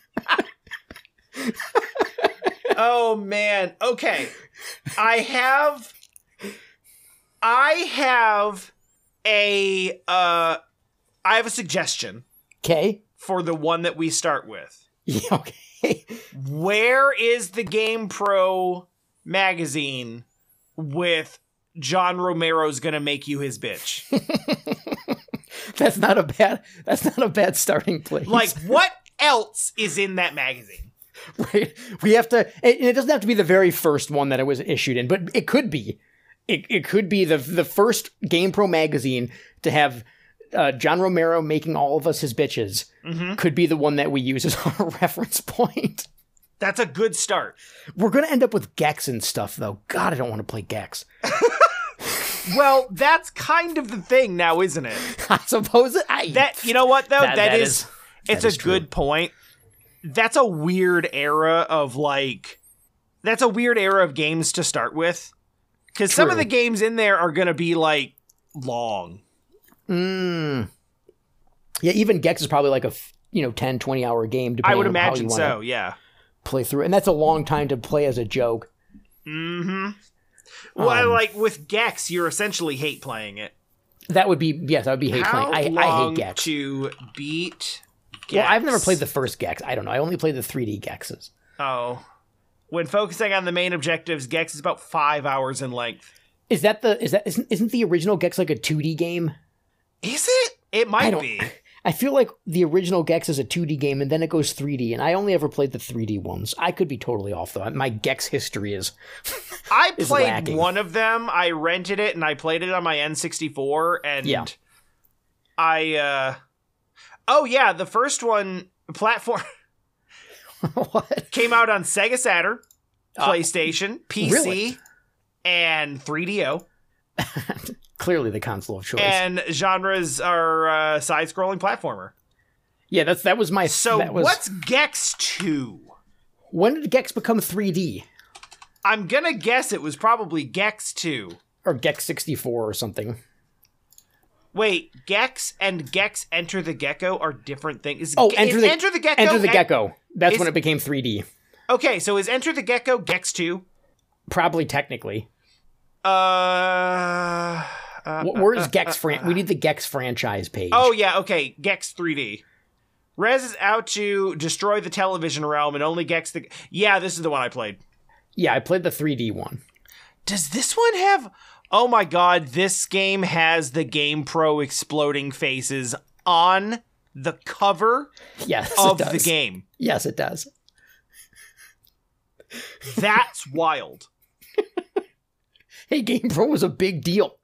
Oh man. Okay. I have a suggestion. Okay. For the one that we start with. Yeah, okay. Where is the GamePro magazine with John Romero's gonna make you his bitch? That's not a bad starting place. Like, what else is in that magazine? Right. We have to, and it doesn't have to be the very first one that it was issued in, but it could be. It could be the first GamePro magazine to have John Romero making all of us his bitches. Mm-hmm. Could be the one that we use as our reference point. That's a good start. We're going to end up with Gex and stuff, though. God, I don't want to play Gex. Well, that's kind of the thing now, isn't it? I suppose it. You know what, though? That is it's a good point. That's a weird era of, like... That's a weird era of games to start with. Because some of the games in there are going to be, like, long. Yeah, even Gex is probably like a 10, 20 hour game. I would imagine so, yeah. Play through, and that's a long time to play as a joke. Mm-hmm. Well, like with Gex, you essentially hate playing it. That would be hate playing. I hate Gex. To beat Gex? Well, I've never played the first Gex. I don't know. I only played the 3D Gexes. Oh. When focusing on the main objectives, Gex is about 5 hours in length. Isn't the original Gex like a 2D game? Is it? It might be. I feel like the original Gex is a 2D game and then it goes 3D, and I only ever played the 3D ones. I could be totally off, though. My Gex history is I played lacking. One of them. I rented it and I played it on my N64, and yeah. Oh yeah, the first one, platform what? Came out on Sega Saturn, PlayStation, PC, really? And 3DO. Clearly the console of choice. And genres are side-scrolling platformer. Yeah, that was my... what's Gex 2? When did Gex become 3D? I'm gonna guess it was probably Gex 2. Or Gex 64 or something. Wait, Gex and Gex Enter the Gecko are different things. Enter the Gecko. Enter the Gecko. That's when it became 3D. Okay, so is Enter the Gecko Gex 2? Probably technically. Where's Gex? We need the Gex franchise page. Oh yeah, okay, Gex 3D. Rez is out to destroy the television realm, and only Gex the. Yeah, this is the one I played. Yeah, I played the 3D one. Does this one have? Oh my god, this game has the GamePro exploding faces on the cover. Yes, of the game. Yes, it does. That's wild. Hey, GamePro was a big deal.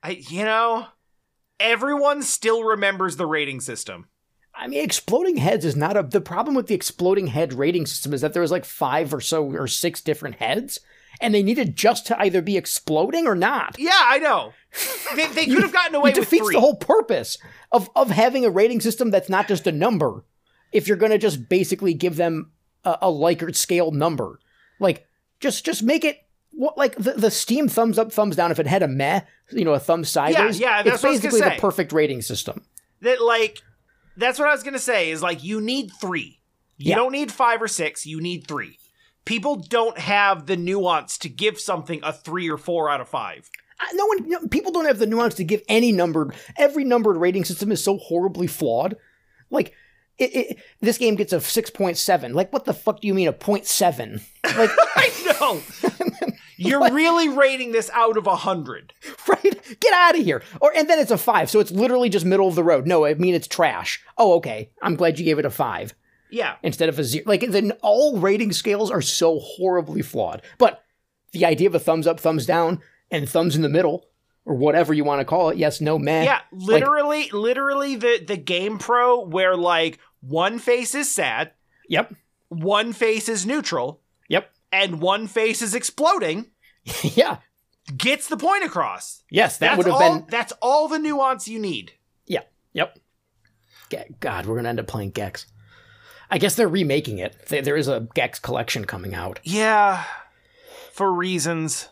Everyone still remembers the rating system. I mean, exploding heads is not the problem with the exploding head rating system is that there was like 5 or 6 different heads, and they needed just to either be exploding or not. Yeah, I know. They could have gotten away with 3. It defeats the whole purpose of having a rating system that's not just a number. If you're going to just basically give them a Likert scale number, like just make it. What, like the Steam thumbs up, thumbs down, if it had a meh, a thumb sideways, yeah, that's it's basically the perfect rating system. That's what I was going to say, is like, you need 3. You don't need 5 or 6, you need 3. People don't have the nuance to give something a 3 or 4 out of 5. People don't have the nuance to give any numbered. Every numbered rating system is so horribly flawed. Like, this game gets a 6.7. Like, what the fuck do you mean a 0.7? Like, I know. You're really rating this out of 100. Right? Get out of here. And then it's a 5, so it's literally just middle of the road. No, I mean it's trash. Oh, okay. I'm glad you gave it a 5. Yeah. Instead of a 0. Like, then all rating scales are so horribly flawed. But the idea of a thumbs up, thumbs down, and thumbs in the middle, or whatever you want to call it, yes, no, meh. Yeah, literally the GamePro where, like, one face is sad. Yep. One face is neutral. Yep. And one face is exploding. Yeah. Gets the point across. Yes, that would have been... That's all the nuance you need. Yeah. Yep. God, we're going to end up playing Gex. I guess they're remaking it. There is a Gex collection coming out. Yeah. For reasons.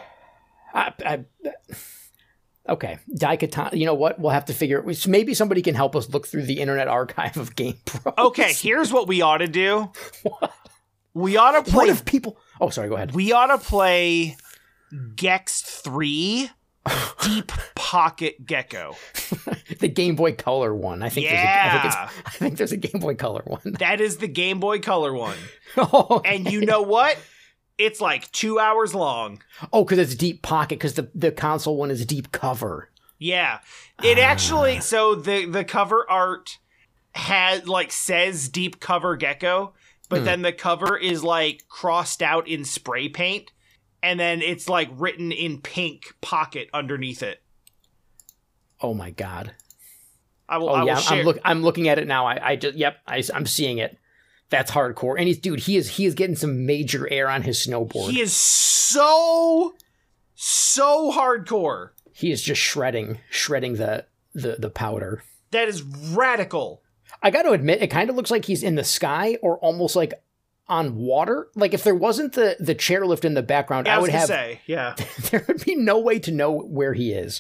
Okay. Daikatana, you know what? We'll have to figure it. Maybe somebody can help us look through the Internet Archive of GamePro. Okay, here's what we ought to do. What? We ought to play... What if people... Oh, sorry, go ahead. We ought to play Gex 3 Deep Pocket Gecko. The Game Boy Color one. I think there's a Game Boy Color one. That is the Game Boy Color one. Oh, and you know what? It's like 2 hours long. Oh, because it's Deep Pocket, because the console one is Deep Cover. Yeah. It actually... So the cover art says Deep Cover Gecko, but then the cover is like crossed out in spray paint, and then it's like written in pink Pocket underneath it. Oh my god! I will share. I'm looking at it now. I'm seeing it. That's hardcore. And he is getting some major air on his snowboard. He is so hardcore. He is just shredding the powder. That is radical. I got to admit, it kind of looks like he's in the sky or almost like on water. Like if there wasn't the chairlift in the background, I would have yeah. There would be no way to know where he is.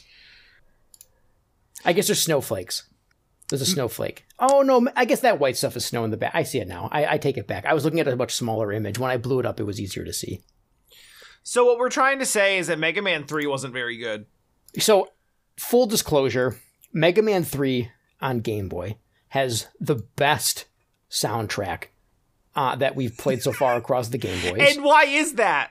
I guess there's snowflakes. There's a snowflake. Oh no, I guess that white stuff is snow in the back. I see it now. I take it back. I was looking at a much smaller image. When I blew it up, it was easier to see. So what we're trying to say is that Mega Man 3 wasn't very good. So, full disclosure, Mega Man 3 on Game Boy has the best soundtrack that we've played so far across the Game Boys. And why is that?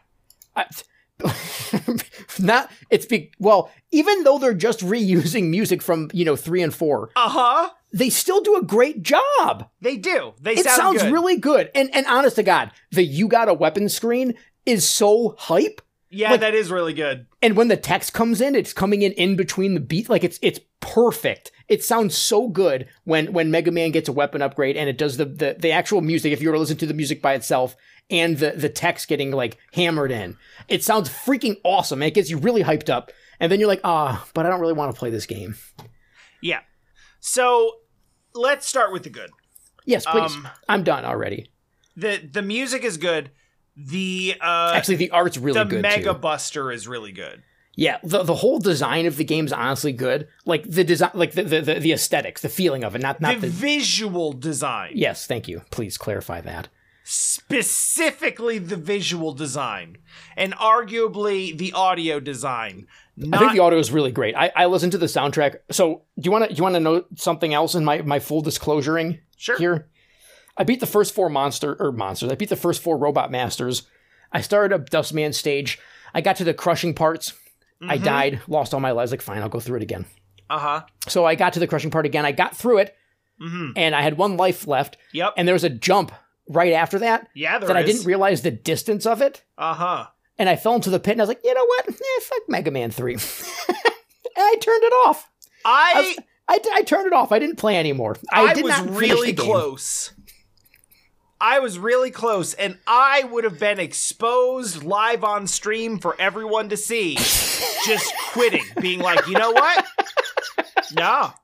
Even though they're just reusing music from 3 and 4, they still do a great job. They do. It sounds good. Really good. And honest to God, the "You Got a Weapon" screen is so hype. Yeah, that is really good. And when the text comes in, it's coming in between the beats. Like it's perfect. It sounds so good when Mega Man gets a weapon upgrade and it does the actual music. If you were to listen to the music by itself and the text getting like hammered in, it sounds freaking awesome. And it gets you really hyped up. And then you're like, but I don't really want to play this game. Yeah. So let's start with the good. Yes, please. I'm done already. The music is good. Actually, the art's really good. The Mega too. Buster is really good. Yeah, the whole design of the game's honestly good. Like the design, like the aesthetics, the feeling of it, not the visual design. Yes, thank you. Please clarify that. Specifically the visual design, and arguably the audio design. I think the audio is really great. I listened to the soundtrack. So do you want to know something else in my full disclosuring here? I beat the first 4 monsters. I beat the first 4 Robot Masters. I started up Dustman stage. I got to the crushing parts. I died, lost all my lives. Like, fine, I'll go through it again. So I got to the crushing part again. I got through it, and I had 1 life left. Yep. And there was a jump right after that. Yeah, there that I didn't realize the distance of it. And I fell into the pit, and I was like, you know what? Fuck Mega Man 3. And I turned it off. I turned it off. I didn't play anymore. I was really close. I was really close, and I would have been exposed live on stream for everyone to see, just quitting, being like, you know what? No.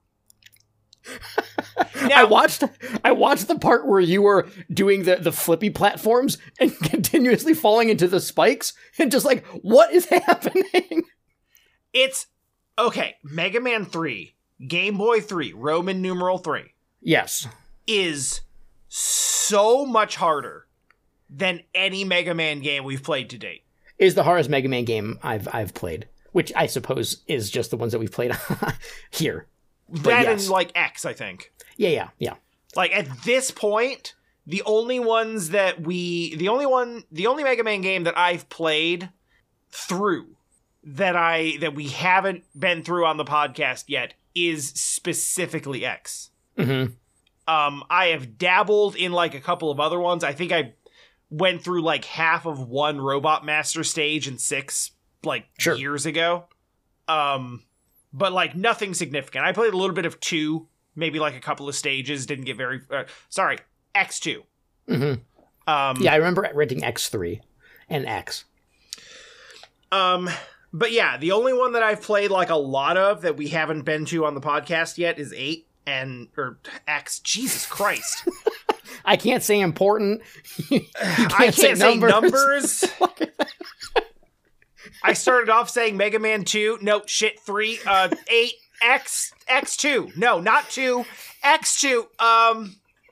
Now, I watched the part where you were doing the flippy platforms and continuously falling into the spikes, and just like, what is happening? It's, okay, Mega Man 3, Game Boy 3, Roman numeral 3. Yes. Is so much harder than any Mega Man game we've played to date. Is the hardest Mega Man game I've played, which I suppose is just the ones that we've played here. That yes. And like X, I think. Yeah. Like at this point, the only Mega Man game that I've played through that we haven't been through on the podcast yet is specifically X. Mm-hmm. I have dabbled in like a couple of other ones. I think I went through like half of 1 Robot Master stage in 6 years ago. But like nothing significant. I played a little bit of 2, maybe like a couple of stages. Didn't get very X2. Mm-hmm. Yeah, I remember renting X3 and X. But yeah, the only one that I've played like a lot of that we haven't been to on the podcast yet is 8. Or X, Jesus Christ. I can't say important. I can't say numbers. I started off saying Mega Man 2. No, shit, 3. 8. X2. No, not 2. X2.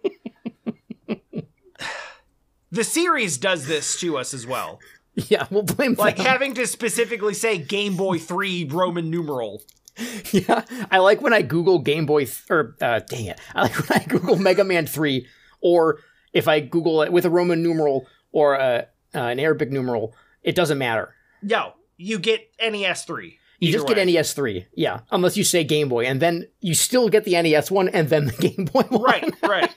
The series does this to us as well. Yeah, we'll blame like them. Having to specifically say Game Boy 3 Roman numeral. Yeah, I like when I Google Game Boy, I like when I Google Mega Man 3, or if I Google it with a Roman numeral or an Arabic numeral, it doesn't matter. No, you get NES 3. You just get NES 3, yeah, unless you say Game Boy, and then you still get the NES one and then the Game Boy one. Right.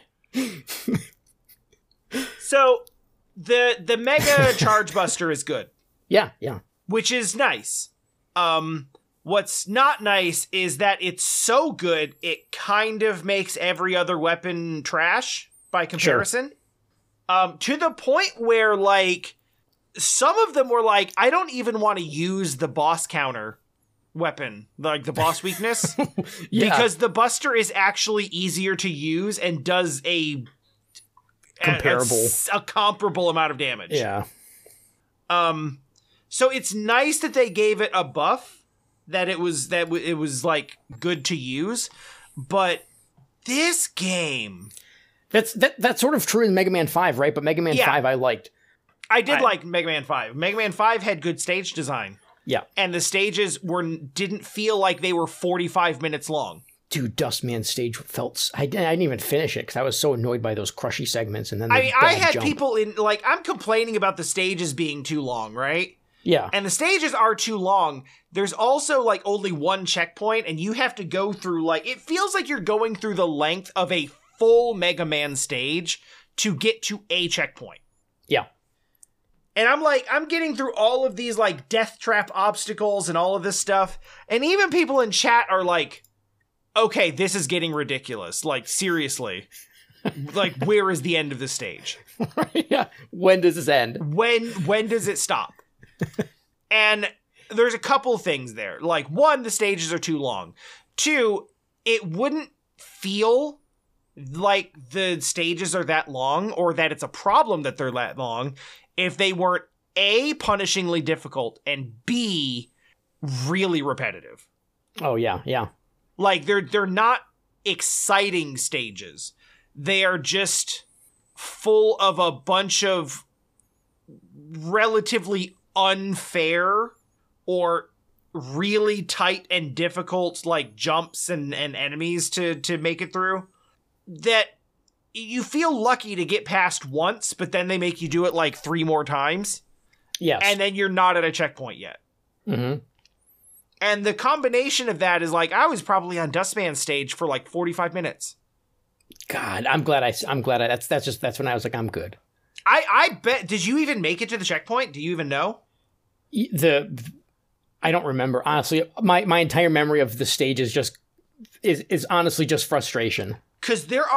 So, the Mega Charge Buster is good. Yeah. Which is nice. What's not nice is that it's so good, it kind of makes every other weapon trash by comparison. Sure. To the point where, like, some of them were like, I don't even want to use the boss counter weapon, like the boss weakness, because the Buster is actually easier to use and does a comparable amount of damage. Yeah. So it's nice that they gave it a buff. That it was like good to use, but this game. That's sort of true in Mega Man 5, right? But Mega Man 5 I liked. I did like Mega Man 5. Mega Man 5 had good stage design. Yeah. And the stages didn't feel like they were 45 minutes long. Dude, Dustman stage felt... I didn't even finish it because I was so annoyed by those crushy segments. And then I had people in... Like, I'm complaining about the stages being too long, right? Yeah. And the stages are too long. There's also, like, only 1 checkpoint, and you have to go through, like... It feels like you're going through the length of a full Mega Man stage to get to a checkpoint. Yeah. And I'm getting through all of these, like, death trap obstacles and all of this stuff, and even people in chat are like, okay, this is getting ridiculous. Like, seriously. Like, where is the end of the stage? Yeah. When does this end? When does it stop? And there's a couple things there. Like, 1, the stages are too long. 2, it wouldn't feel like the stages are that long or that it's a problem that they're that long if they weren't A, punishingly difficult, and B, really repetitive. Oh yeah, yeah. Like they're not exciting stages. They are just full of a bunch of relatively unfair or really tight and difficult like jumps and enemies to make it through that you feel lucky to get past once, but then they make you do it like 3 more times. Yes. And then you're not at a checkpoint yet. Mm-hmm. And the combination of that is like, I was probably on Dustman stage for like 45 minutes. God, I'm glad that's when I was like, I'm good. I bet, did you even make it to the checkpoint? Do you even know? I don't remember. Honestly, my entire memory of the stage is honestly just frustration. Cause there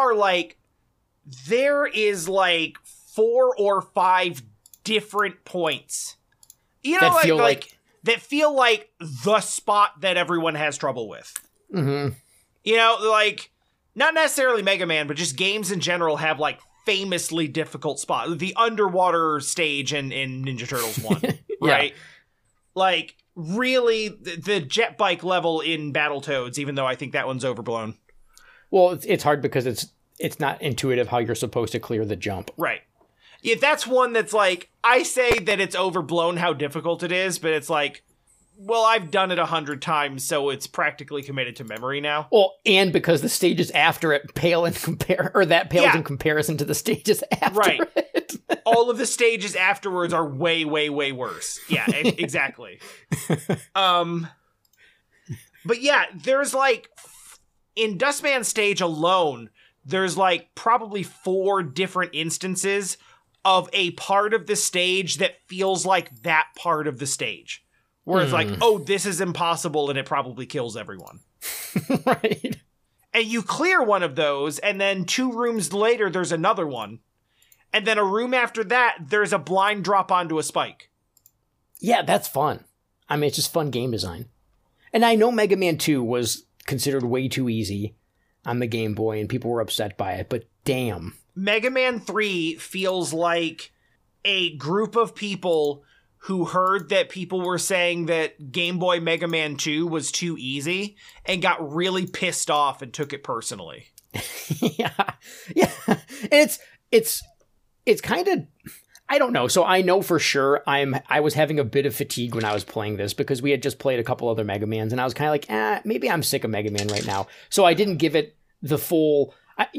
is like 4 or 5 different points. You know, that feel like the spot that everyone has trouble with. Mm-hmm. You know, like, not necessarily Mega Man, but just games in general have, like, famously difficult spots. The underwater stage in Ninja Turtles 1, right? Yeah. Like, really, the jet bike level in Battletoads, even though I think that one's overblown. Well, it's hard because it's not intuitive how you're supposed to clear the jump. Right. Yeah, that's one that's like, I say that it's overblown how difficult it is, but it's like, well, I've done it 100 times, so it's practically committed to memory now. Well, and because the stages after it pales in comparison to the stages after it. All of the stages afterwards are way, way, way worse. Yeah, exactly. But yeah, there's like, in Dustman stage alone, there's like probably 4 different instances of a part of the stage that feels like that part of the stage. Where it's like, oh, this is impossible and it probably kills everyone. Right. And you clear one of those, and then 2 rooms later, there's another one. And then a room after that, there's a blind drop onto a spike. Yeah, that's fun. I mean, it's just fun game design. And I know Mega Man 2 was considered way too easy on the Game Boy, and people were upset by it, but damn. Mega Man 3 feels like a group of people who heard that people were saying that Game Boy Mega Man 2 was too easy and got really pissed off and took it personally. Yeah. And it's kind of, I don't know. So I know for sure I was having a bit of fatigue when I was playing this because we had just played a couple other Mega Mans and I was kind of like, maybe I'm sick of Mega Man right now. So I didn't give it the full,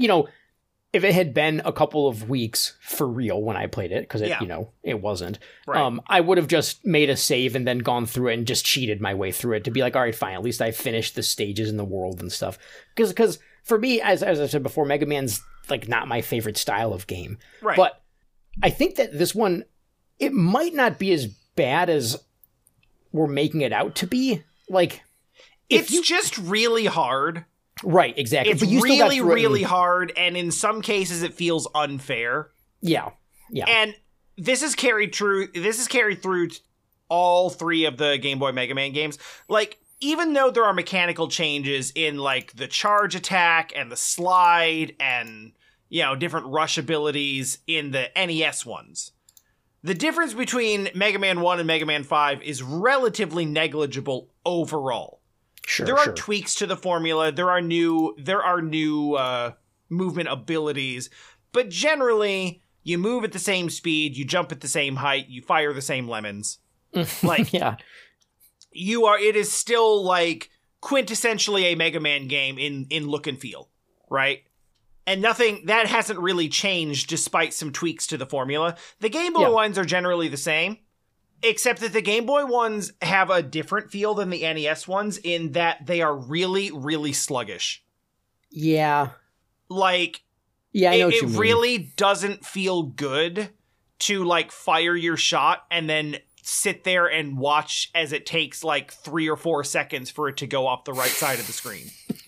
if it had been a couple of weeks for real when I played it, because it wasn't, right. I would have just made a save and then gone through it and just cheated my way through it to be like, all right, fine, at least I finished the stages in the world and stuff. Because for me, as I said before, Mega Man's like not my favorite style of game. Right. But I think that this one, it might not be as bad as we're making it out to be. Like, it's just really hard. Right, exactly. It's really, really hard, and in some cases it feels unfair. Yeah. And this is carried through all 3 of the Game Boy Mega Man games. Like, even though there are mechanical changes in, like, the charge attack and the slide and, different rush abilities in the NES ones, the difference between Mega Man 1 and Mega Man 5 is relatively negligible overall. Sure, there are tweaks to the formula. There are new movement abilities, but generally you move at the same speed, you jump at the same height, you fire the same lemons. Like, yeah, it is still like quintessentially a Mega Man game in look and feel, right? And nothing that hasn't really changed despite some tweaks to the formula. The Game Boy ones are generally the same. Except that the Game Boy ones have a different feel than the NES ones in that they are really, really sluggish. Yeah. Like, I know what you mean. It really doesn't feel good to, like, fire your shot and then sit there and watch as it takes, like, 3 or 4 seconds for it to go off the right side of the screen.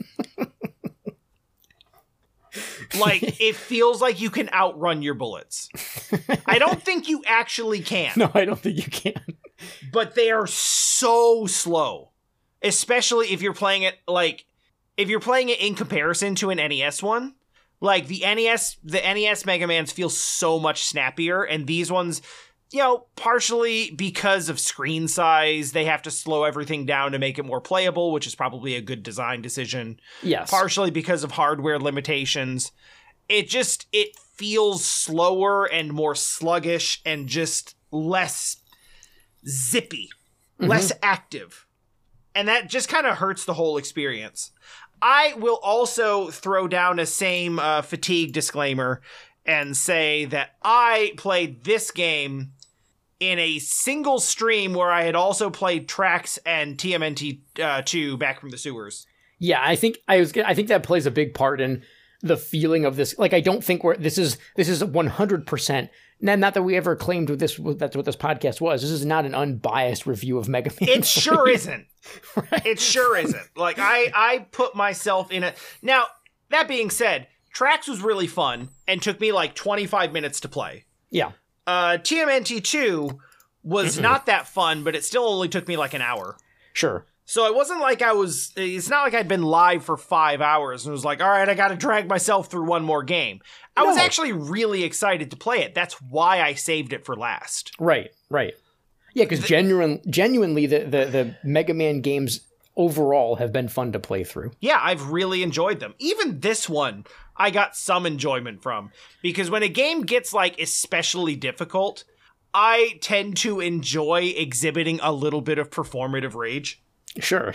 Like, it feels like you can outrun your bullets. I don't think you actually can. No, I don't think you can. But they are so slow. Especially if you're playing it, in comparison to an NES one. Like, the NES Mega Mans feel so much snappier, and these ones, partially because of screen size, they have to slow everything down to make it more playable, which is probably a good design decision. Yes. Partially because of hardware limitations. It feels slower and more sluggish and just less zippy, less active. And that just kind of hurts the whole experience. I will also throw down a same fatigue disclaimer and say that I played this game in a single stream where I had also played Tracks and TMNT 2 Back from the Sewers. Yeah, I think that plays a big part in the feeling of this. Like, I don't think this is 100%. Not that we ever claimed that's what this podcast was. This is not an unbiased review of Mega Man 3. It sure isn't. Right? It sure isn't. Like, I put myself in it. Now, that being said, Tracks was really fun and took me like 25 minutes to play. Yeah. TMNT 2 was not that fun, but it still only took me like an hour. Sure. So it wasn't like it's not like I'd been live for 5 hours and was like, all right, I got to drag myself through one more game. I was actually really excited to play it. That's why I saved it for last. Right. Yeah, because genuinely, the Mega Man games overall have been fun to play through. Yeah, I've really enjoyed them. Even this one, I got some enjoyment from. Because when a game gets, like, especially difficult, I tend to enjoy exhibiting a little bit of performative rage. Sure.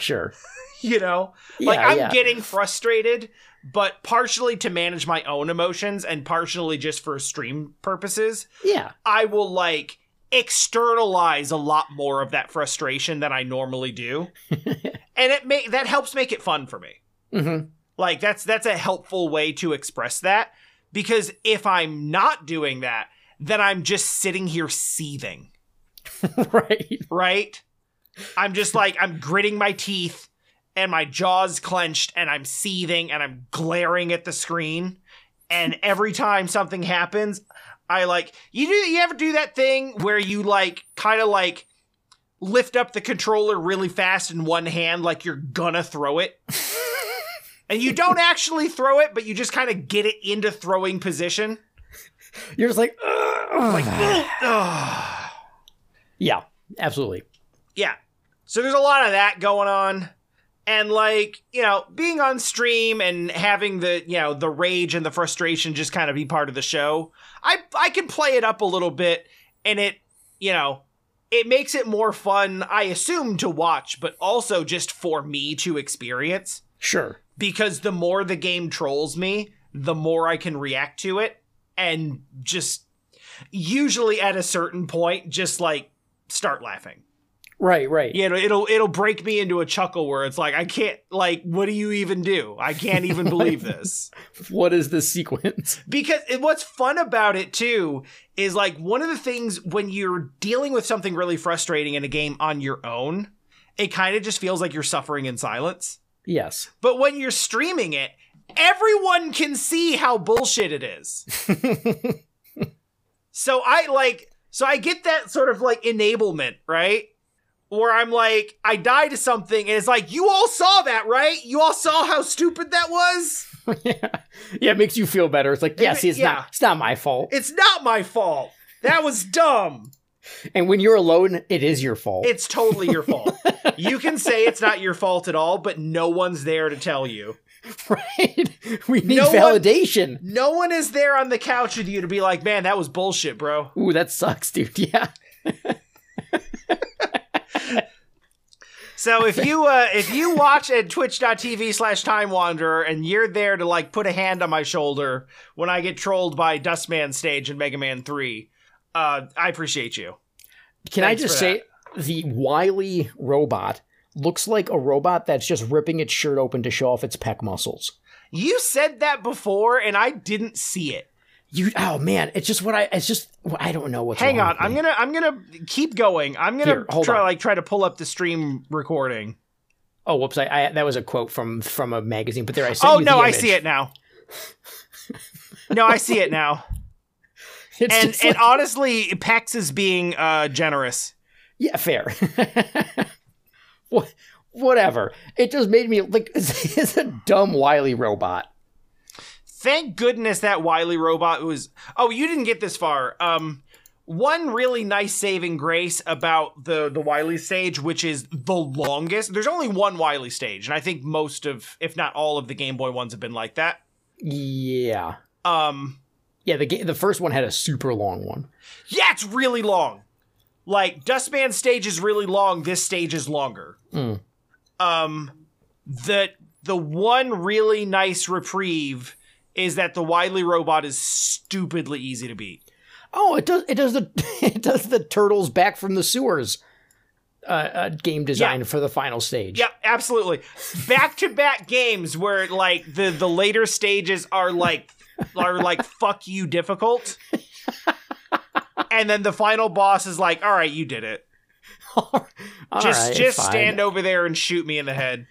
I'm getting frustrated, but partially to manage my own emotions and partially just for stream purposes. Yeah. I will, like, externalize a lot more of that frustration than I normally do. And that helps make it fun for me. Mm-hmm. Like, that's a helpful way to express that, because if I'm not doing that, then I'm just sitting here seething. Right? I'm just like, I'm gritting my teeth and my jaw's clenched and I'm seething and I'm glaring at the screen. And every time something happens, I like, you ever do that thing where you like kind of like lift up the controller really fast in one hand like you're gonna throw it? And you don't actually throw it, but you just kind of get it into throwing position. You're just like, yeah, absolutely. Yeah. So there's a lot of that going on. And like, being on stream and having the, the rage and the frustration just kind of be part of the show. I can play it up a little bit, and it makes it more fun, I assume, to watch, but also just for me to experience. Sure. Because the more the game trolls me, the more I can react to it, and just usually at a certain point, just like start laughing. Right. It'll break me into a chuckle where it's like, I can't, like, what do you even do? I can't even believe this. What is this sequence? Because what's fun about it too is like one of the things when you're dealing with something really frustrating in a game on your own, it kind of just feels like you're suffering in silence. Yes. But when you're streaming it, everyone can see how bullshit it is. So I get that sort of like enablement, right? Where I'm like, I die to something, and it's like, you all saw that, right? You all saw how stupid that was? Yeah, it makes you feel better. It's like, it's not my fault. It's not my fault. That was dumb. And when you're alone, it is your fault. It's totally your fault. You can say it's not your fault at all, but no one's there to tell you. Right? We need validation. No one is there on the couch with you to be like, man, that was bullshit, bro. Ooh, that sucks, dude. Yeah. So if you watch at twitch.tv/TimeWanderer and you're there to like put a hand on my shoulder when I get trolled by Dustman stage in Mega Man 3, I appreciate you. Can I just say the Wily robot looks like a robot that's just ripping its shirt open to show off its pec muscles. You said that before and I didn't see it. Oh man, I don't know what's Hang wrong on, with I'm gonna keep going. I'm gonna try to pull up the stream recording. Oh, whoops! I that was a quote from a magazine, but there I see. Oh no, I see it now. No, I see it now. And honestly, Pex is being generous. Yeah, fair. Whatever. It just made me like it's a dumb Wily robot. Thank goodness that Wily robot was... Oh, you didn't get this far. one really nice saving grace about the Wily stage, which is the longest. There's only one Wily stage, and I think most of, if not all of the Game Boy ones have been like that. Yeah. Yeah, the first one had a super long one. Yeah, it's really long. Like, Dustman stage is really long. This stage is longer. Mm. The one really nice reprieve is that the Wily robot is stupidly easy to beat. Oh, it does the turtles back from the sewers game design for the final stage. Yep, absolutely. Back-to-back games where like the later stages are like fuck you difficult. And then the final boss is like, all right, you did it. Just stand over there and shoot me in the head.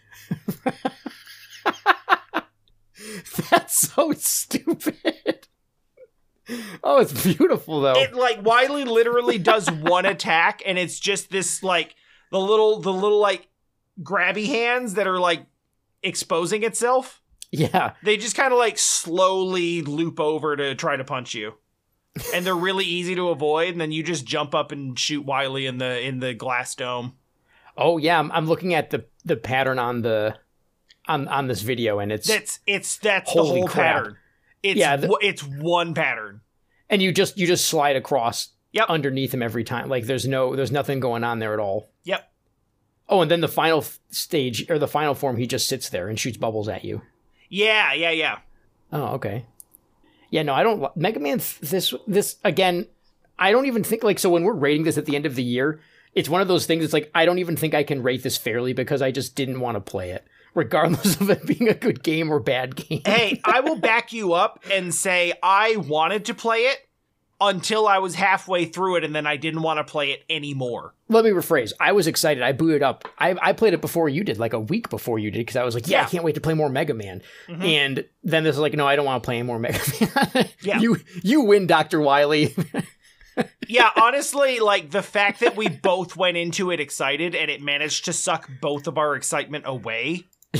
That's so stupid. Oh, it's beautiful though. It like Wily literally does one attack, and it's just this like the little like grabby hands that are like exposing itself. Yeah, they just kind of like slowly loop over to try to punch you, and they're really easy to avoid. And then you just jump up and shoot Wily in the glass dome. Oh yeah, I'm looking at the pattern on this video, and that's the whole pattern. It's one pattern, and you just slide across underneath him every time. Like there's nothing going on there at all. Yep. Oh, and then the final stage or the final form, he just sits there and shoots bubbles at you. Yeah. Oh, okay. Yeah, no, I don't. Mega Man, this again. I don't even think like so. When we're rating this at the end of the year, it's one of those things. It's like I don't even think I can rate this fairly because I just didn't want to play it, regardless of it being a good game or bad game. Hey, I will back you up and say I wanted to play it until I was halfway through it, and then I didn't want to play it anymore. Let me rephrase. I was excited. I booted up. I played it before you did, like a week before you did, because I was like, I can't wait to play more Mega Man. Mm-hmm. And then this is like, no, I don't want to play any more Mega Man. Yeah. You win, Dr. Wily. Yeah, honestly, like the fact that we both went into it excited and it managed to suck both of our excitement away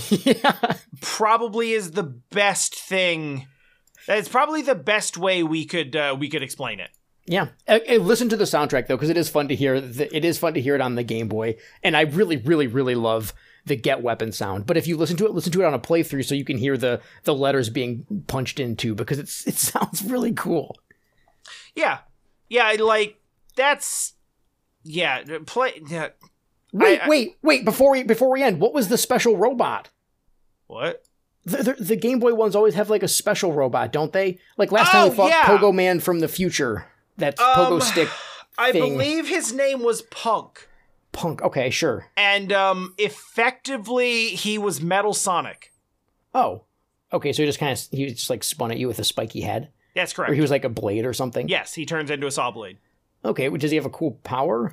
probably is the best thing. It's probably the best way we could explain it. Yeah, listen to the soundtrack though, because it is fun to hear. It is fun to hear it on the Game Boy, and I really, really, really love the Get Weapon sound. But if you listen to it on a playthrough, so you can hear the letters being punched into, because it sounds really cool. Yeah, like that's play. Yeah. Wait! Before we end, what was the special robot? What? The Game Boy ones always have like a special robot, don't they? Like last time we fought Pogo Man from the future. That's Pogo Stick thing. I believe his name was Punk. Punk, okay, sure. And effectively he was Metal Sonic. Oh. Okay, so he just like spun at you with a spiky head? That's correct. Or he was like a blade or something? Yes, he turns into a saw blade. Okay, does he have a cool power?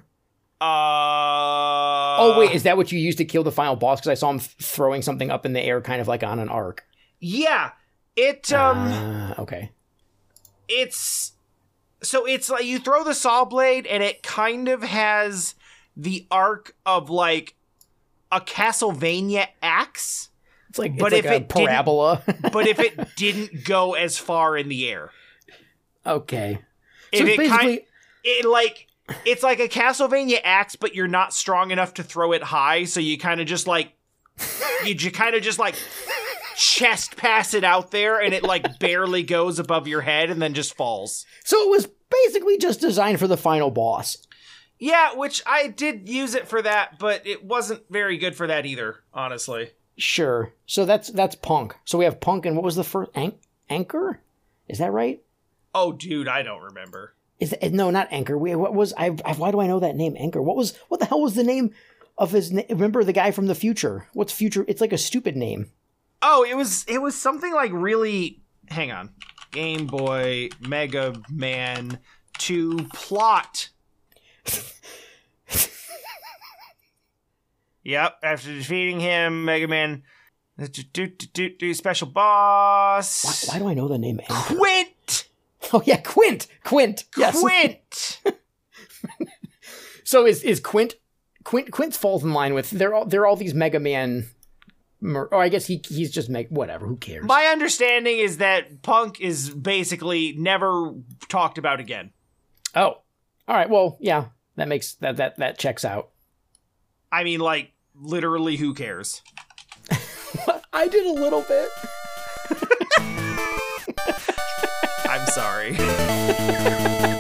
Oh, wait, is that what you used to kill the final boss? Because I saw him throwing something up in the air kind of like on an arc. Yeah. Okay. It's like you throw the saw blade and it kind of has the arc of like a Castlevania axe. It's like a parabola. But if it didn't go as far in the air. Okay. So it's like a Castlevania axe, but you're not strong enough to throw it high, so you kind of just like chest pass it out there, and it like barely goes above your head and then just falls. So it was basically just designed for the final boss. Yeah, which I did use it for that, but it wasn't very good for that either, honestly. Sure. So that's Punk. So we have Punk, and what was the first Anchor? Is that right? Oh, dude, I don't remember. No, not Anchor. What was why do I know that name? Anchor. What the hell was the name of his name? Remember the guy from the future? What's future? It's like a stupid name. Oh, it was something like really. Hang on. Game Boy Mega Man 2 plot. Yep. After defeating him, Mega Man do special boss. Why do I know the name Anchor? Quint. Oh yeah, Quint. Yes. Quint. So is Quint falls in line with they're all these Mega Man. Or I guess he's just whatever. Who cares? My understanding is that Punk is basically never talked about again. Oh, All right. Well, yeah, that makes that checks out. I mean, like, literally, who cares? I did a little bit. I'm sorry.